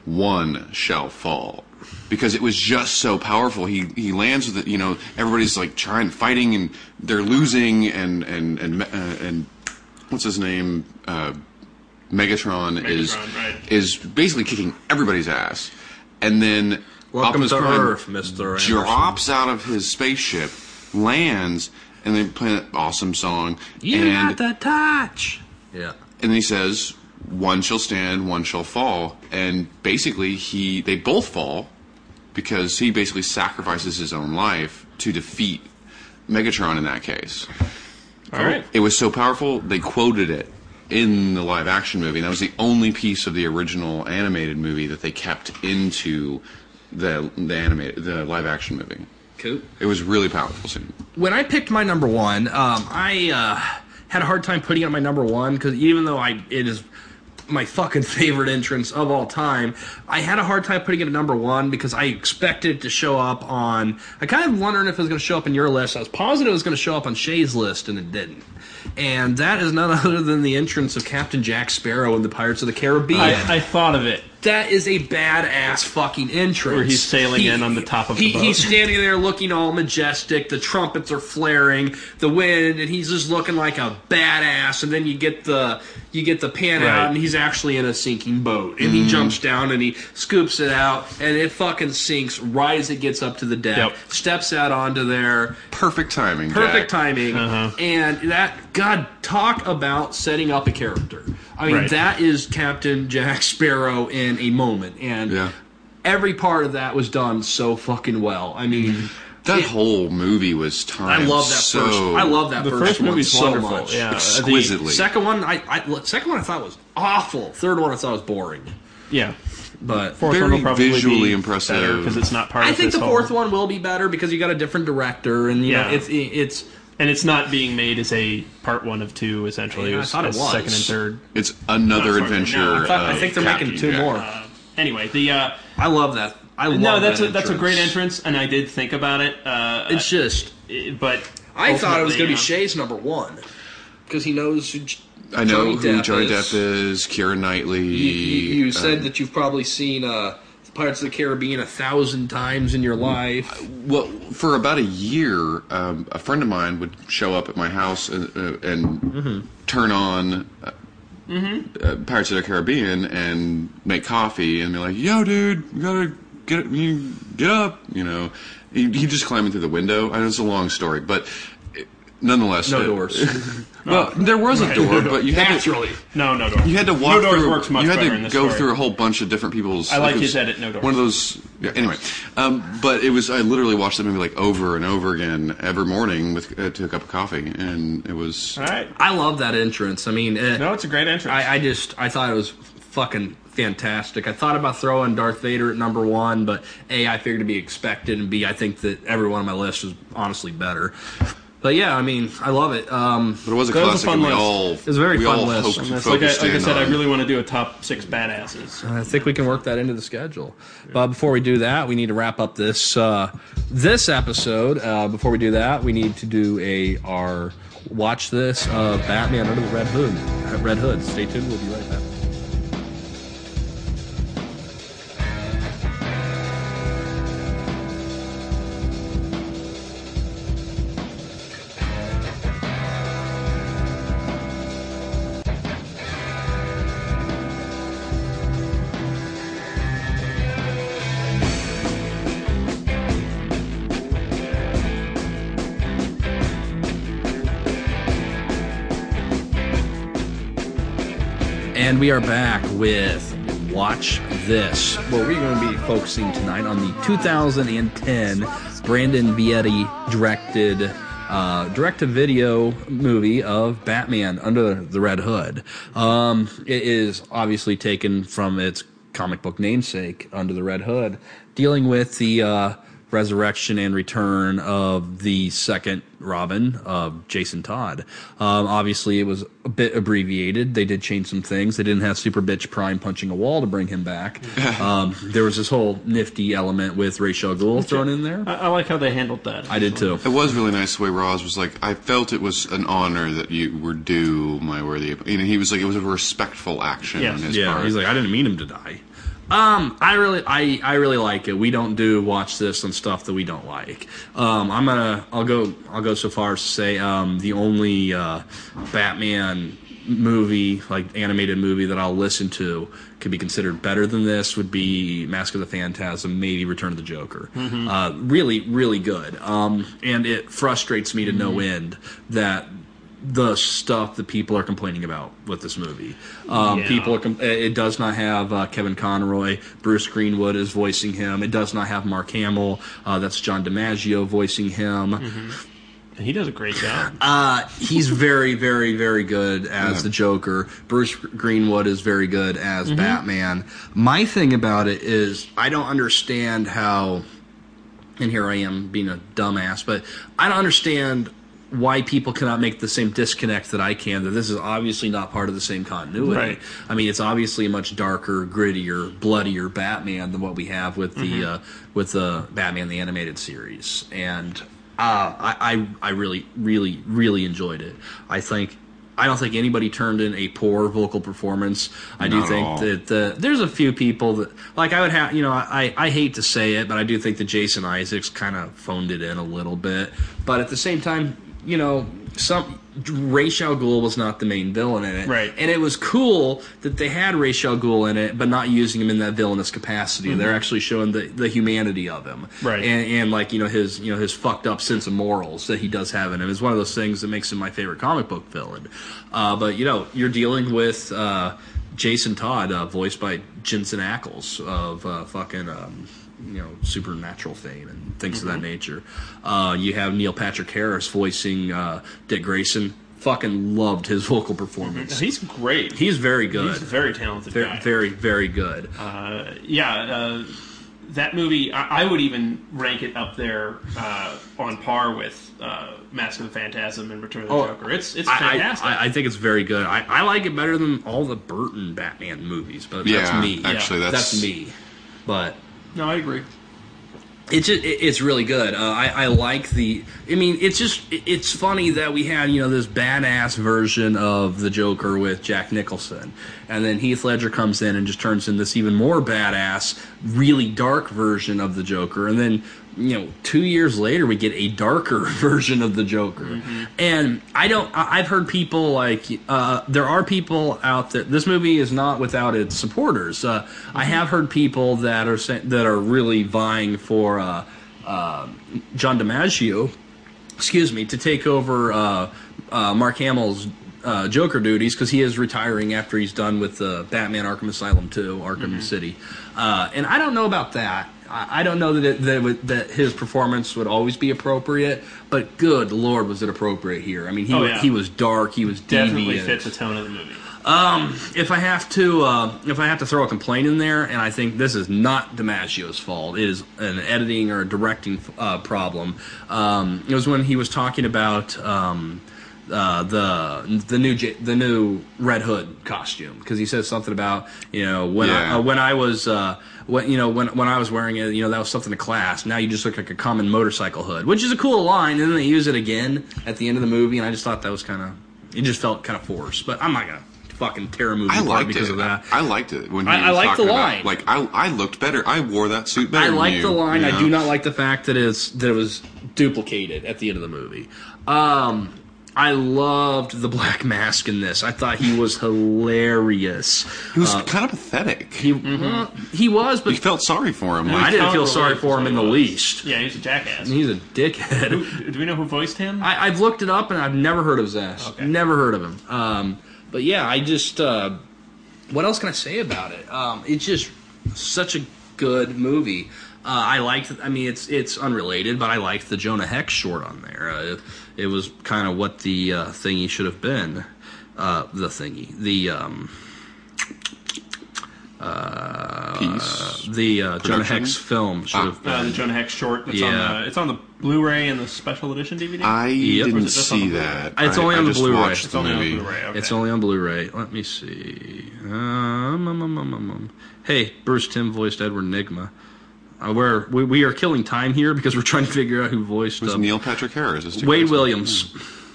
one shall fall. Because it was just so powerful. He he lands with it. You know, everybody's like trying fighting and they're losing and and and uh, and what's his name? Uh, Megatron, is Megatron, right. is basically kicking everybody's ass, and then welcome Optimus to Prime Earth, Mister Anderson. drops out of his spaceship, lands, and they play that awesome song. You and, got the touch. Yeah. and then he says, "One shall stand, one shall fall." And basically, he they both fall because he basically sacrifices his own life to defeat Megatron in that case. All right. It was so powerful, they quoted it in the live action movie. And that was the only piece of the original animated movie that they kept into the the animated the live action movie. Cool. It was really powerful scene. When I picked my number one, um, I uh, had a hard time putting it on my number one because even though I it is my fucking favorite entrance of all time, I had a hard time putting it at number one because I expected it to show up on. I kind of wondering if it was going to show up in your list. I was positive it was going to show up on Shay's list, and it didn't. And that is none other than the entrance of Captain Jack Sparrow in the Pirates of the Caribbean. I, I thought of it. That is a badass fucking entrance. Where he's sailing in on the top of the he, boat. He's standing there looking all majestic. The trumpets are flaring, the wind, and he's just looking like a badass. And then you get the you get the pan Right. out, and he's actually in a sinking boat. And he jumps down and he scoops it out, and it fucking sinks right as it gets up to the deck. Yep. Steps out onto there. Perfect timing. Perfect Jack. timing. Uh-huh. And that, God, talk about setting up a character. I mean, Right. that is Captain Jack Sparrow in a moment. And Yeah. every part of that was done so fucking well. I mean, That it- whole movie was I timed love that so first. I love that The first, first one movie's so wonderful. much. Yeah. exquisitely. Second one, I, I second one I thought was awful. Third one I thought was boring. Yeah. But Fourth Very one will probably visually be impressive. because it's not part I of think this the whole- fourth one will be better because you got a different director, and you Yeah. know it's it's. And it's not being made as a part one of two, essentially. Yeah, it I was, thought it as was. second and third. It's another No, sorry, adventure. no, I, thought, I of think they're Captain making two Jack. more. Uh, anyway, the uh, I love that. I love no, that's that a, that's a great entrance. entrance, and I did think about it. Uh, It's just. I- but I thought it was going to be ultimately, Shay's number one because he knows who J- I know Johnny who Depp Johnny is. Depp is, Keira Knightley. You, you, you said um, that you've probably seen uh, Pirates of the Caribbean a thousand times in your life. Well, for about a year, um, a friend of mine would show up at my house and, uh, and Mm-hmm. turn on uh, uh, Pirates of the Caribbean and make coffee and be like, "Yo, dude, you gotta get you get up." You know, he he just climbing through the window. I know it's a long story, but it, nonetheless, No uh, doors. Well, there was a Right. door, but you had to, Naturally. No, no doors. you had to walk no doors through. works much you had better to in this go story. through a whole bunch of different people's. I like it was his edit, no doors. One of those. Yeah, anyway, um, but it was. I literally watched the movie like over and over again every morning with uh, to a cup of coffee, and it was. All right. I love that entrance. I mean, uh, No, it's a great entrance. I, I just I thought it was fucking fantastic. I thought about throwing Darth Vader at number one, but A, I figured it'd be expected, and B, I think that every one on my list was honestly better. But yeah, I mean, I love it. Um, But it was a That was a classic, fun and we list. all was a very we fun all list. hoped And and That's like I, focused like I in said, I on- really want to do a top six badasses. I think we can work that into the schedule. But before we do that, we need to wrap up this uh, this episode. Uh, before we do that, we need to do a our watch this of Batman Under the Red Hood. uh, Red Hood. Stay tuned. We'll be right back. And we are back with Watch This, where we're going to be focusing tonight on the two thousand ten Brandon Vietti directed uh, direct-to-video movie of Batman Under the Red Hood. Um, it is obviously taken from its comic book namesake, Under the Red Hood, dealing with the uh, resurrection and return of the second Robin, of Jason Todd. Um, obviously, it was a bit abbreviated. They did change some things. They didn't have Super Bitch Prime punching a wall to bring him back. Um, there was this whole nifty element with Ra's al Ghul thrown in there. I, I like how they handled that. I did too. It was really nice the way Roz was like, I felt it was an honor that you were due my worthy. You know, he was like, it was a respectful action Yes. on his Yeah, part. he's like, I didn't mean him to die. Um, I really, I, I really like it. We don't do watch this and stuff that we don't like. Um, I'm gonna, I'll go, I'll go so far as to say, um, the only uh, Batman movie, like animated movie, that I'll listen to could be considered better than this would be Mask of the Phantasm, maybe Return of the Joker. Mm-hmm. Uh, really, really good. Um, and it frustrates me to no end that the stuff that people are complaining about with this movie. Um, Yeah. People are. Com- it does not have uh, Kevin Conroy. Bruce Greenwood is voicing him. It does not have Mark Hamill. Uh, that's John DiMaggio voicing him. And he does a great job. Uh, he's very, very, very good as Yeah. the Joker. Bruce Greenwood is very good as Batman. My thing about it is I don't understand how, and here I am being a dumbass, but I don't understand why people cannot make the same disconnect that I can, that this is obviously not part of the same continuity. Right. I mean, it's obviously a much darker, grittier, bloodier Batman than what we have with the uh, with the Batman the Animated Series. And uh, I, I I really, really, really enjoyed it. I think I don't think anybody turned in a poor vocal performance. I do Not at think all. that the, there's a few people that, like, I would have, you know, I, I hate to say it, but I do think that Jason Isaacs kind of phoned it in a little bit. But at the same time, you know, some Ra's al Ghul was not the main villain in it, Right. And it was cool that they had Ra's al Ghul in it, but not using him in that villainous capacity. They're actually showing the, the humanity of him, Right. And, and like you know his you know his fucked up sense of morals that he does have in him is one of those things that makes him my favorite comic book villain. Uh, but you know, you're dealing with uh, Jason Todd, uh, voiced by Jensen Ackles of uh, fucking. Um, you know, supernatural fame and things Mm-hmm. of that nature. Uh, you have Neil Patrick Harris voicing uh, Dick Grayson. Fucking loved his vocal performance. He's great. He's very good. He's a very talented very, guy. very, very good. Uh, yeah, uh, that movie, I, I would even rank it up there uh, on par with uh, Mask of the Phantasm and Return of the Oh, Joker. It's it's I, fantastic. I, I think it's very good. I, I like it better than all the Burton Batman movies, but Yeah, that's me. actually, that's- that's me. But no, I agree. it's just, it- it's really good. Uh, I, I like the. I mean, it's just it- it's funny that we had you know this badass version of the Joker with Jack Nicholson, and then Heath Ledger comes in and just turns in this even more badass, really dark version of the Joker, and then you know two years later we get a darker version of the Joker, and I don't. I- I've heard people like uh, there are people out there. This movie is not without its supporters. Uh, I have heard people that are saying, that are really vying for uh, uh, John DiMaggio, excuse me, to take over uh, uh, Mark Hamill's uh, Joker duties because he is retiring after he's done with uh, Batman Arkham Asylum two, Arkham City. Uh, and I don't know about that. I I don't know that it, that, it would, that his performance would always be appropriate, but good Lord, was it appropriate here? I mean, he Oh, was, yeah. he was dark, he was Definitely deviant. fit the tone of the movie. Um, if I have to, uh, if I have to throw a complaint in there, and I think this is not DiMaggio's fault, it is an editing or a directing uh, problem. Um, it was when he was talking about um, uh, the the new J- the new Red Hood costume, because he says something about you know when Yeah. I, uh, when I was uh, when you know when when I was wearing it, you know that was something to class. Now you just look like a common motorcycle hood, which is a cool line, and then they use it again at the end of the movie, and I just thought that was kind of it just felt kind of forced. But I'm not gonna fucking tear a movie I apart liked because it. of that. I, I liked it when he I- I was liked the talking about- line. Like I, I looked better. I wore that suit better. I than like you, the line. you I know? do not like the fact that it's that it was duplicated at the end of the movie. Um, I loved the Black Mask in this. I thought he was hilarious. He was kind of pathetic. He well, he was, but You felt sorry for him. I Like, didn't feel Comic sorry relief for is him in the what he was. least. Yeah, he's a jackass. He's a dickhead. Who, do we know who voiced him? I, I've looked it up and I've never heard of his ass. Okay. Never heard of him. Um, but yeah, I just. Uh, what else can I say about it? Um, it's just such a good movie. Uh, I liked. I mean, it's it's unrelated, but I liked the Jonah Hex short on there. Uh, it, it was kind of what the uh, thingy should have been. Uh, the thingy, the um, uh, Piece. the uh, Jonah Production? Hex film should Ah. have been. Uh, the Jonah Hex short. That's Yeah. on the, it's on the Blu-ray and the special edition D V D. I Yep. Or didn't is it just on see the that. It's I, only I on the just Blu-ray. watched it's the only movie. on Blu-ray. Okay. It's only on Blu-ray. Let me see. Um, um, um, um, um, um. Hey, Bruce Timm voiced Edward Nygma. Uh, we're, we we are killing time here because we're trying to figure out who voiced It was um, Neil Patrick Harris. It's too Wade close. Williams.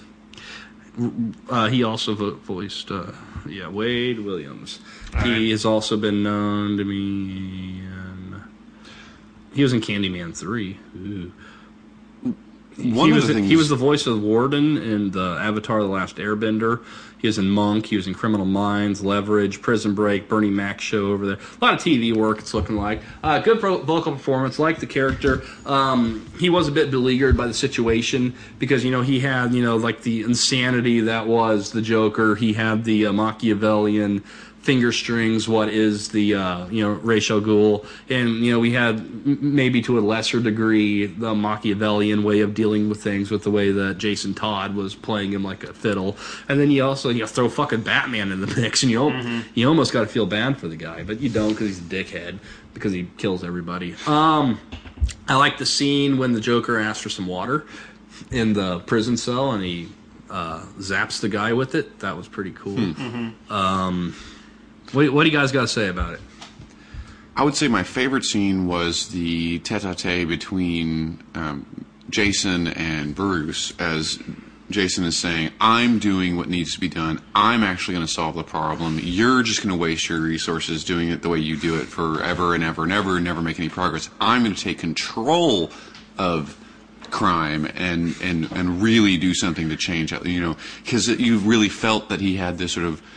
Uh, he also vo- voiced, uh, yeah, Wade Williams. he right. has also been known to me. In, he was in Candyman three. Ooh. One he of was the the, things he was the voice of Warden in the Avatar: The Last Airbender. He was in Monk. He was in Criminal Minds, Leverage, Prison Break, Bernie Mac show over there. A lot of T V work. It's looking like uh, good pro- vocal performance. Like the character, um, he was a bit beleaguered by the situation because you know he had you know like the insanity that was the Joker. He had the uh, Machiavellian finger strings, what is the uh, you know Ra's al Ghul, and you know we had m- maybe to a lesser degree the Machiavellian way of dealing with things with the way that Jason Todd was playing him like a fiddle, and then you also you know, throw fucking Batman in the mix, and you al- you almost got to feel bad for the guy, but you don't because he's a dickhead because he kills everybody. Um, I like the scene when the Joker asks for some water in the prison cell and he uh, zaps the guy with it. That was pretty cool. Um, what, what do you guys got to say about it? I would say my favorite scene was the tete-a-tete between um, Jason and Bruce as Jason is saying, I'm doing what needs to be done. I'm actually going to solve the problem. You're just going to waste your resources doing it the way you do it forever and ever and ever and never make any progress. I'm going to take control of crime and, and, and really do something to change it, you know, because you really felt that he had this sort of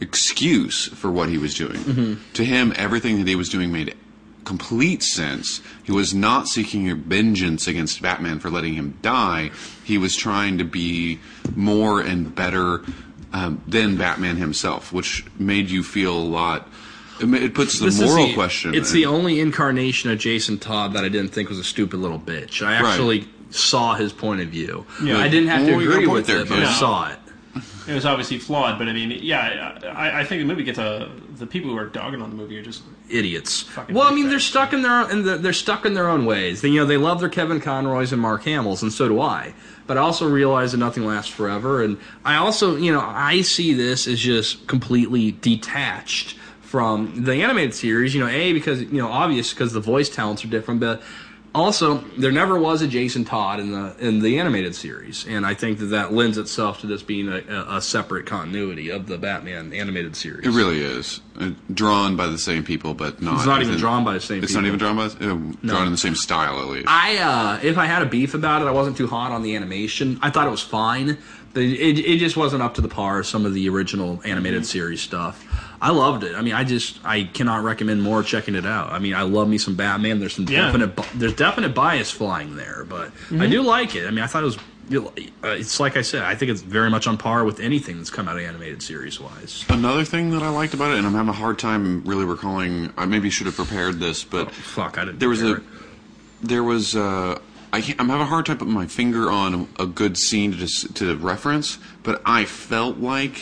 excuse for what he was doing. Mm-hmm. To him, everything that he was doing made complete sense. He was not seeking vengeance against Batman for letting him die. He was trying to be more and better um, than Batman himself, which made you feel a lot. It, ma- it puts the This is moral the- question. It's in. the only incarnation of Jason Todd that I didn't think was a stupid little bitch. I actually saw his point of view. Yeah. I didn't have to Oh, you got a agree point with there, it, but kid. I saw it. It was obviously flawed, but I mean, yeah, I, I think the movie gets a. The people who are dogging on the movie are just. Idiots. Fucking Well, I mean, douchebags. they're stuck in their in the, they're stuck in their own ways. They, you know, they love their Kevin Conroys and Mark Hamills, and so do I. But I also realize that nothing lasts forever, and I also, you know, I see this as just completely detached from the animated series. You know, a because you know, obvious because the voice talents are different, but also there never was a Jason Todd in the in the animated series, and I think that that lends itself to this being a, a separate continuity of the Batman animated series. It really is. Uh, drawn by the same people, but not. It's not even within- drawn by the same It's people. not even drawn by. Uh, Drawn in the same style, at least. I, uh, if I had a beef about it, I wasn't too hot on the animation. I thought it was fine, but it, it just wasn't up to the par of some of the original animated series stuff. I loved it. I mean, I just, I cannot recommend more checking it out. I mean, I love me some Batman. There's some Yeah. definite, bu- there's definite bias flying there, but I do like it. I mean, I thought it was, you know, uh, it's like I said, I think it's very much on par with anything that's come out of animated series wise. Another thing that I liked about it, and I'm having a hard time really recalling. I maybe should have prepared this, but Fuck, I didn't. there was a, prepare there was uh, I can't, I'm having a hard time putting my finger on a good scene to just, to reference, but I felt like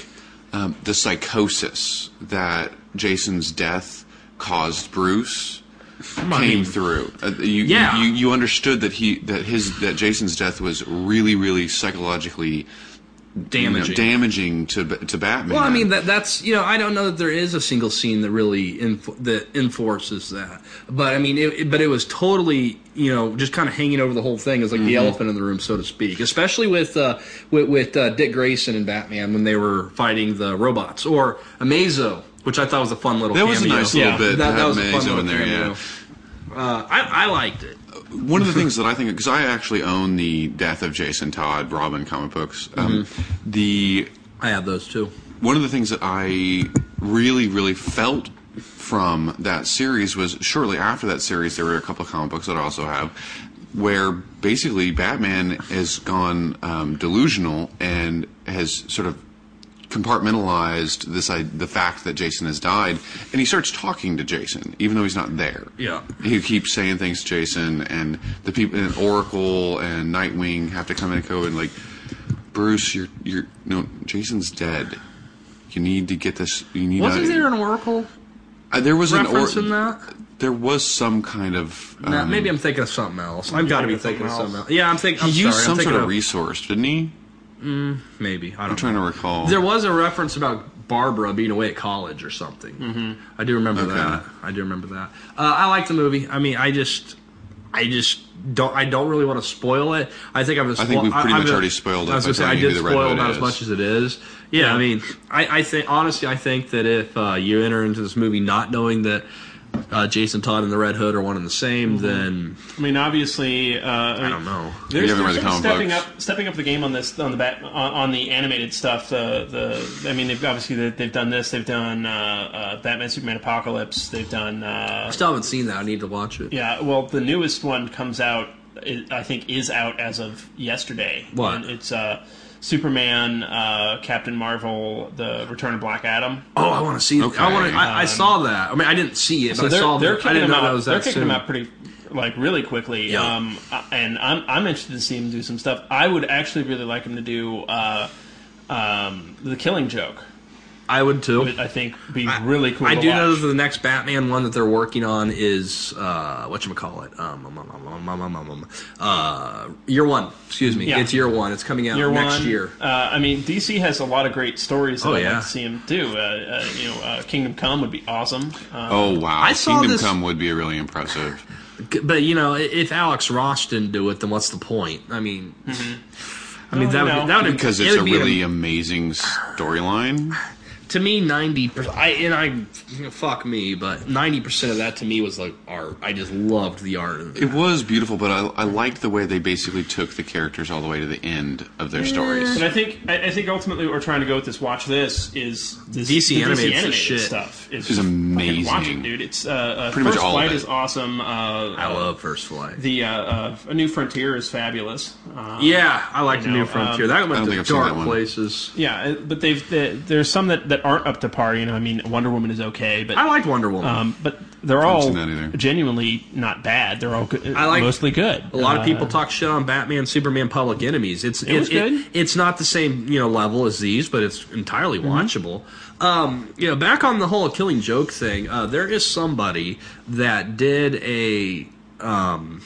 um, the psychosis that Jason's death caused Bruce came through. Uh, you, Yeah. you you understood that he that his that Jason's death was really really psychologically Damaging. you know, damaging to to Batman. Well, I mean that that's you know I don't know that there is a single scene that really inf- that enforces that, but I mean it, it, but it was totally you know just kind of hanging over the whole thing. It's like the elephant in the room, so to speak. Especially with uh, with, with uh, Dick Grayson and Batman when they were fighting the robots, or Amazo, which I thought was a fun little. that was a cameo. nice little Yeah. bit. That, to that have was a fun Mazo little in there, cameo. yeah. Uh, I, I liked it. One of the things that I think, because I actually own the Death of Jason Todd Robin comic books, um, the I have those too. one of the things that I really, really felt from that series was shortly after that series, there were a couple of comic books that I also have, where basically Batman has gone um, delusional and has sort of compartmentalized this I, the fact that Jason has died, and he starts talking to Jason even though he's not there. Yeah. He keeps saying things to Jason, and the people and Oracle and Nightwing have to come in and go and like, Bruce, you're you're no, Jason's dead. You need to get this. You need. Wasn't to, there an Oracle uh, there was reference an or, in that? There was some kind of. Um, Nah, maybe I'm thinking of something else. I've got to be thinking of something else. Yeah, I'm thinking. he I'm used sorry, some I'm thinking sort of of resource, didn't he? maybe. I don't I'm trying to recall. There was a reference about Barbara being away at college or something. Mm-hmm. I do remember Okay. that. I do remember that. Uh, I like the movie. I mean, I just, I just don't. I don't really want to spoil it. I think I've. I think we've pretty I'm much gonna- already spoiled it I was by gonna say I telling you did who the Red spoil Hood about as is. much as it is. Yeah, I mean, I, I think honestly, I think that if uh, you enter into this movie not knowing that uh, Jason Todd and the Red Hood are one and the same, then I mean, obviously, uh, I, I don't know. There's, You haven't there's read the some comic stepping books. up, stepping up the game on this, on the bat, on, on the animated stuff. The the, I mean, they've obviously they- they've done this. They've done uh, uh, Batman, Superman, Apocalypse. They've done. Uh, I still haven't seen that. I need to watch it. yeah, well, the newest one comes out. It, I think is out as of yesterday. What? And it's uh, Superman, uh, Captain Marvel, The Return of Black Adam. Oh, I want to see. Okay. I want. I, I saw that. I mean, I didn't see it, but So I they're, saw they're that. I kicking didn't them know out. that was They're that kicking soon. them out pretty, like really quickly. Yeah. Um, uh, and I'm I'm interested to see him do some stuff. I would actually really like him to do uh, um, the Killing Joke. I would too. Would, I think be really cool. I to do watch. know that the next Batman one that they're working on is uh, whatchamacallit? Um, um, um, um, um, um, um, um, uh, year one. Excuse me. Yeah. It's year one. It's coming out Year next one. year. Uh, I mean, D C has a lot of great stories that Oh, I'd yeah. like to see him do. Uh, uh, you know, uh, Kingdom Come would be awesome. Uh, Oh wow! I saw Kingdom this- Come would be really impressive. But you know, if Alex Ross didn't do it, then what's the point? I mean, I mean Well, that you know, would that would Because it it's would a be really amazing storyline. to me ninety percent. I and I you know, fuck me, but ninety percent of that to me was like art. I just loved the art of it. It was beautiful, but I, I liked the way they basically took the characters all the way to the end of their stories. But I think I, I think ultimately what we're trying to go with this watch this is this, D C the animated's the animated shit. stuff. It's Is just amazing. fucking Watch it, dude. It's uh, uh, Pretty much First all of Flight it. is awesome. Uh, I love First Flight. the uh, uh, A New Frontier is fabulous. Uh, Yeah, I like You the know, New Frontier. um, that I went don't to think I've seen dark that one. places. yeah, uh, but they've they, there's some that, that aren't up to par. You know, I mean, Wonder Woman is okay, but I liked Wonder Woman. um, but they're Haven't all seen that either. genuinely not bad. They're all good, I like- mostly good. A lot of Uh, people talk shit on Batman, Superman, Public Enemies. It's It was good. it's not the same you know level as these, but it's entirely Mm-hmm. watchable. Um, you know, back on the whole Killing Joke thing, uh, there is somebody that did a, um,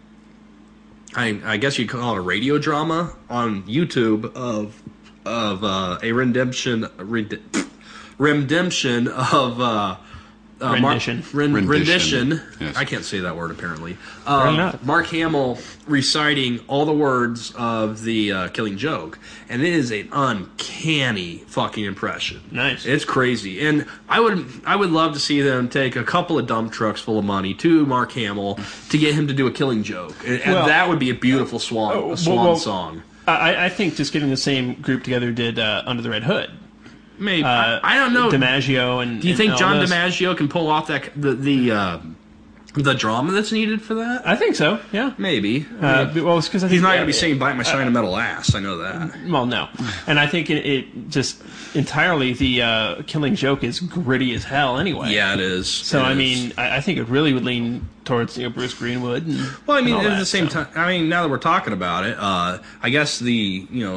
I, I guess you'd call it a radio drama on YouTube of of uh, a redemption red, redemption of. Uh, uh, Mar- Rendition. ren- Rendition. rendition. Yes. I can't say that word apparently. Fair Um, enough. Mark Hamill reciting all the words of the uh, Killing Joke, and it is an uncanny fucking impression. Nice. It's crazy, and I would I would love to see them take a couple of dump trucks full of money to Mark Hamill to get him to do a Killing Joke, and, and Well- that would be a beautiful swan Oh, a swan well, well, song. I, I think just getting the same group together did uh, Under the Red Hood. Maybe Uh, I, I don't know. DiMaggio and Do you and think all John those. DiMaggio can pull off that the the uh, the drama that's needed for that? I think so. Yeah. Maybe. Uh, well, it's because He's not going to be saying "bite my shiny metal ass." I know that. Well, no, and I think it, it just entirely the uh, Killing Joke is gritty as hell anyway. Yeah, it is. So It I is. mean, I, I think it really would lean towards you know Bruce Greenwood. And, well, I mean, and all at that, the same so. time, I mean, now that we're talking about it, uh, I guess the you know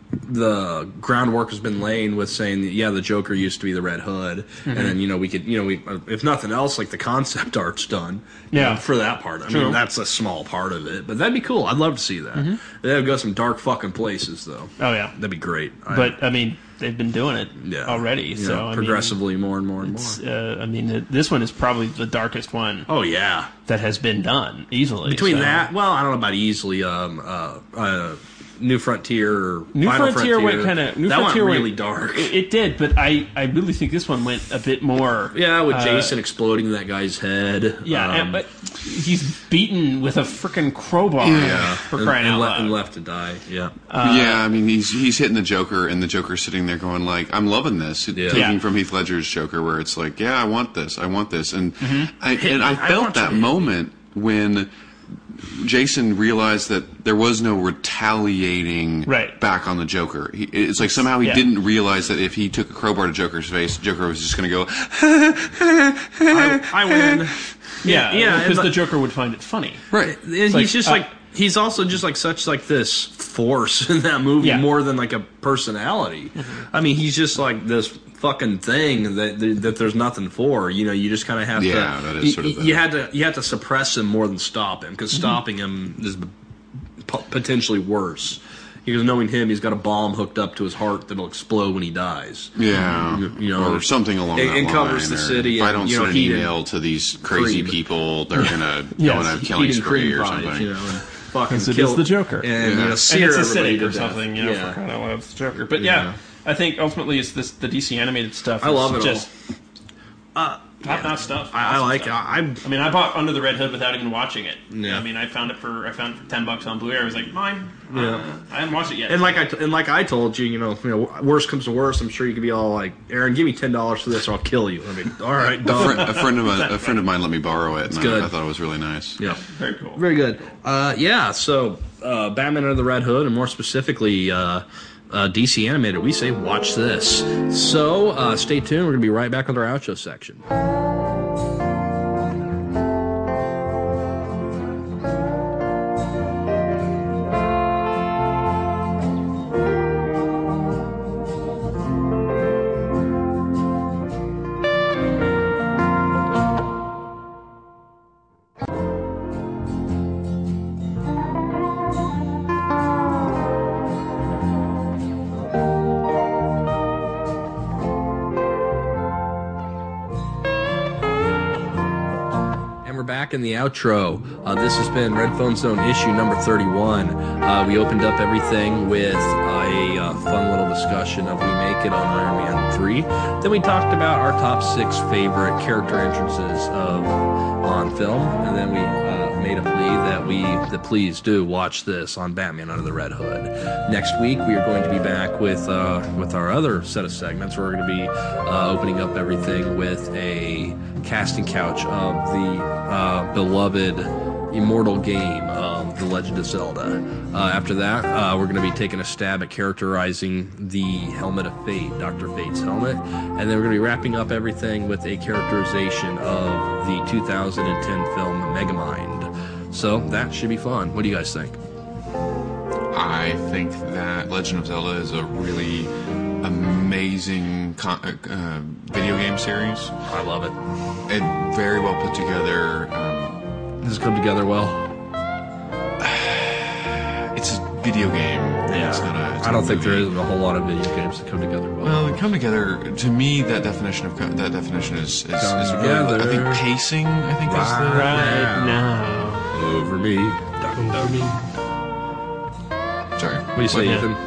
the groundwork has been laying with saying that, yeah, the Joker used to be the Red Hood, mm-hmm. and then you know we could you know we if nothing else, like the concept art's done, yeah, know, for that part. I True. mean, that's a small part of it, but that'd be cool. I'd love to see that. Mm-hmm. They would go some dark fucking places though. Oh yeah, that'd be great. But I, I mean, they've been doing it yeah. already, you so know, I progressively mean, more and more and more. Uh, I mean, this one is probably the darkest one. Oh yeah, that has been done easily. Between so. that, well, I don't know about easily. Um, uh, uh, New Frontier or New Final Frontier, Frontier went kind of that Frontier went really went, dark. It, it did, but I, I really think this one went a bit more. Yeah, with uh, Jason exploding that guy's head. Yeah, um, and, but he's beaten with a freaking crowbar. Yeah, for and, crying and out le- loud. and left to die. Yeah, uh, yeah. I mean, he's he's hitting the Joker, and the Joker's sitting there going like, "I'm loving this." Yeah. Taking Yeah. from Heath Ledger's Joker, where it's like, "Yeah, I want this, I want this," and mm-hmm. I and I I felt want that you. moment when Jason realized that there was no retaliating Right. back on the Joker. He, it's like somehow he Yeah. didn't realize that if he took a crowbar to Joker's face, Joker was just going to go, I, I win. Yeah, yeah, because and the Joker would find it funny. right. And he's like, just uh, like he's also just like such like this force in that movie Yeah. more than like a personality. Mm-hmm. I mean, he's just like this fucking thing that that there's nothing for. You know, you just kind of have Yeah, to. that is sort of you, the- you had to you had to suppress him more than stop him because Mm-hmm. stopping him is p- potentially worse. Because knowing him, he's got a bomb hooked up to his heart that'll explode when he dies. Yeah, You- you know, or something along it- that it line. covers the or city If I and, don't you know, send an heated email to these crazy cream. people, they're gonna Yes. go on a killing Eating spree cream or pies, something. you know, and fucking Because it kill is the Joker. and Yeah. you know, And And sear it's everybody acidic to or death. something, you know, Yeah. for crying out loud, it's the Joker. But yeah, Yeah. I think ultimately it's this the D C animated stuff. I love is it all. just Uh, top notch stuff. I, I Awesome like. stuff. I, I'm. I mean, I bought Under the Red Hood without even watching it. Yeah. I mean, I found it for I found it for ten bucks on Blu-ray. I was like, mine. Yeah. Uh, I haven't watched it yet. And like I t- and like I told you, you know, you know, worst comes to worst, I'm sure you could be all like, Aaron, give me ten dollars for this, or I'll kill you. I mean, all right, A, done. friend, a friend of mine, a friend of mine let me borrow it, and good. I, I thought it was really nice. Yeah, Very cool. very good. Uh, yeah, so uh, Batman Under the Red Hood, and more specifically, uh, uh, D C animated. We say watch this. So uh, stay tuned. We're gonna be right back with our outro section. Back in the outro. Uh, this has been Red Phone Zone issue number thirty-one. Uh, we opened up everything with a uh, fun little discussion of We Make It on Iron Man three. Then we talked about our top six favorite character entrances of on film, and then we uh, made a plea that we that please do watch this on Batman Under the Red Hood. Next week we are going to be back with uh, with our other set of segments. We're going to be uh, opening up everything with a casting couch of the uh, beloved immortal game of The Legend of Zelda. Uh, after that, uh, we're going to be taking a stab at characterizing the Helmet of Fate, Doctor Fate's helmet, and then we're going to be wrapping up everything with a characterization of the two thousand ten film Megamind. So that should be fun. What do you guys think? I think that Legend of Zelda is a really amazing con- uh, video game series. I love it. And very well put together. Um, Does it come together well? it's a video game. It's not a, it's I don't a think there movie. is a whole lot of video games that come together well. Well, they come together. To me, that definition of co- that definition is is, is Come really, I together. think pacing. I think is Right. the Right now. Over me. sorry. What do you say, Yeah. Ethan?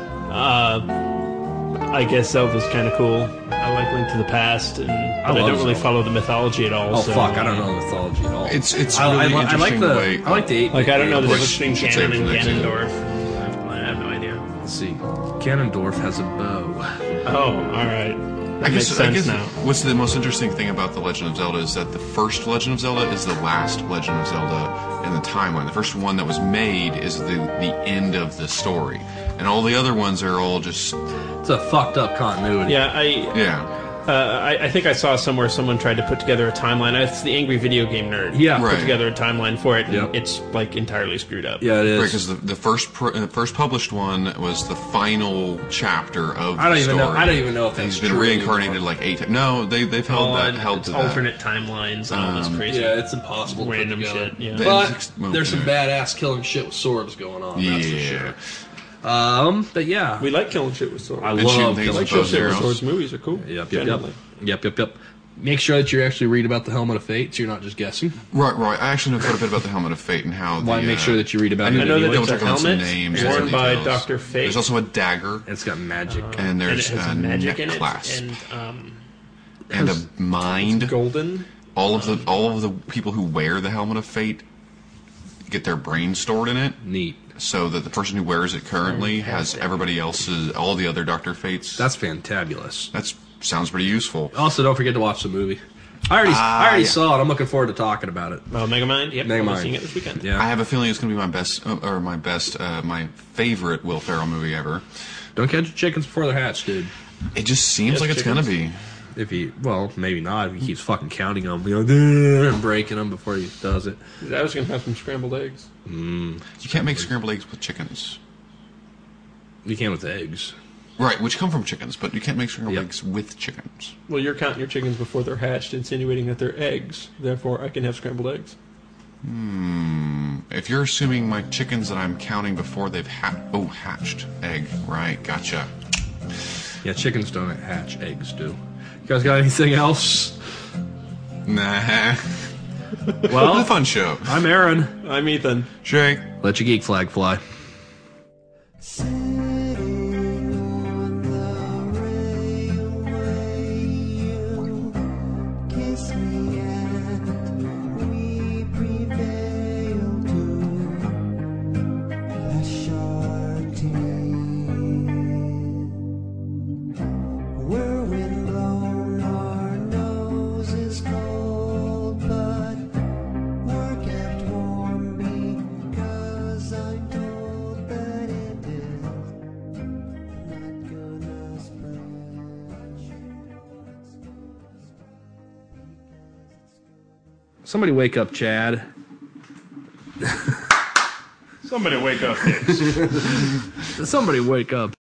Uh, I guess Zelda's kind of cool. I like Link to the Past, and but I, love don't really Zelda. follow the mythology at all. Oh so, fuck! I don't know the mythology at all. It's it's I, really I, li- I interesting like the the way. I like the eight. Like I don't know the Which difference between should Ganon save and for next year. Ganondorf. I have no idea. Let's see. Ganondorf has a bow. Oh, all right. That I makes guess, I sense guess now. what's the most interesting thing about The Legend of Zelda is that the first Legend of Zelda is the last Legend of Zelda in the timeline. The first one that was made is the, the end of the story. And all the other ones are all just, It's a fucked up continuity. Yeah, I yeah. Uh, I, I think I saw somewhere someone tried to put together a timeline. It's the Angry Video Game Nerd. Yeah. Put Right. together a timeline for it, and Yep. it's like entirely screwed up. Yeah, it Right, is. because the, the first pr- uh, first published one was the final chapter of I don't the even story. know. I don't even know if that's He's been true reincarnated anymore. like eight times. No, they they've held Oh, that and held it's to that. alternate timelines and all this Um, crazy. Yeah, it's impossible to put Random together. shit, yeah. But Well, there's some yeah. badass killing shit with swords going on. That's for Yeah. sure. Um, but yeah, We like killing shit with swords. I And shooting love things killing with shit bows with and Shit with arrows. swords movies are cool. Yep, yep, yep, Genuinely. yep, yep, yep. Make sure that you actually read about the Helmet of Fate, so you're not just guessing. Right, right. I actually know quite a bit about the Helmet of Fate and how. Why the, make uh, sure that you read about I it I know that anyway. it's a Double check on some helmet names worn and by details. Doctor Fate. There's also a dagger It's got magic. and and it there's has a magic neck in it, clasp and um, and a mind. golden. All of the all of the people who wear the Helmet of Fate get their brain stored in it, Neat. so that the person who wears it currently has everybody else's, all the other Doctor Fates. That's fantabulous. That's sounds pretty useful. Also, don't forget to watch the movie. I already, Ah, I already yeah. saw it. I'm looking forward to talking about it. Oh, Megamind. Yep, Megamind. I'm seeing it this weekend. Yeah. I have a feeling it's going to be my best, uh, or my best, uh, my favorite Will Ferrell movie ever. Don't catch your chickens before they're hatched, dude. It just seems Yes, like it's going to be. If he, well, maybe not. If he keeps fucking counting them, you know, and breaking them before he does it. I was gonna have some scrambled eggs. You can't make scrambled eggs with chickens. You can with eggs. Right, which come from chickens, but you can't make scrambled Yep. eggs with chickens. Well, you're counting your chickens before they're hatched, insinuating that they're eggs. Therefore, I can have scrambled eggs. If you're assuming my chickens that I'm counting before they've ha- oh hatched egg, right? Gotcha. Yeah, chickens don't hatch. Eggs do. You guys got anything else? Nah. It's a Well, fun show. I'm Aaron. I'm Ethan. Jake. Let your geek flag fly. We're windblown, our nose is cold, but we're kept warm because I'm told that it is not gonna splash. Somebody wake up, Chad. Somebody wake up, Hicks. Somebody wake up.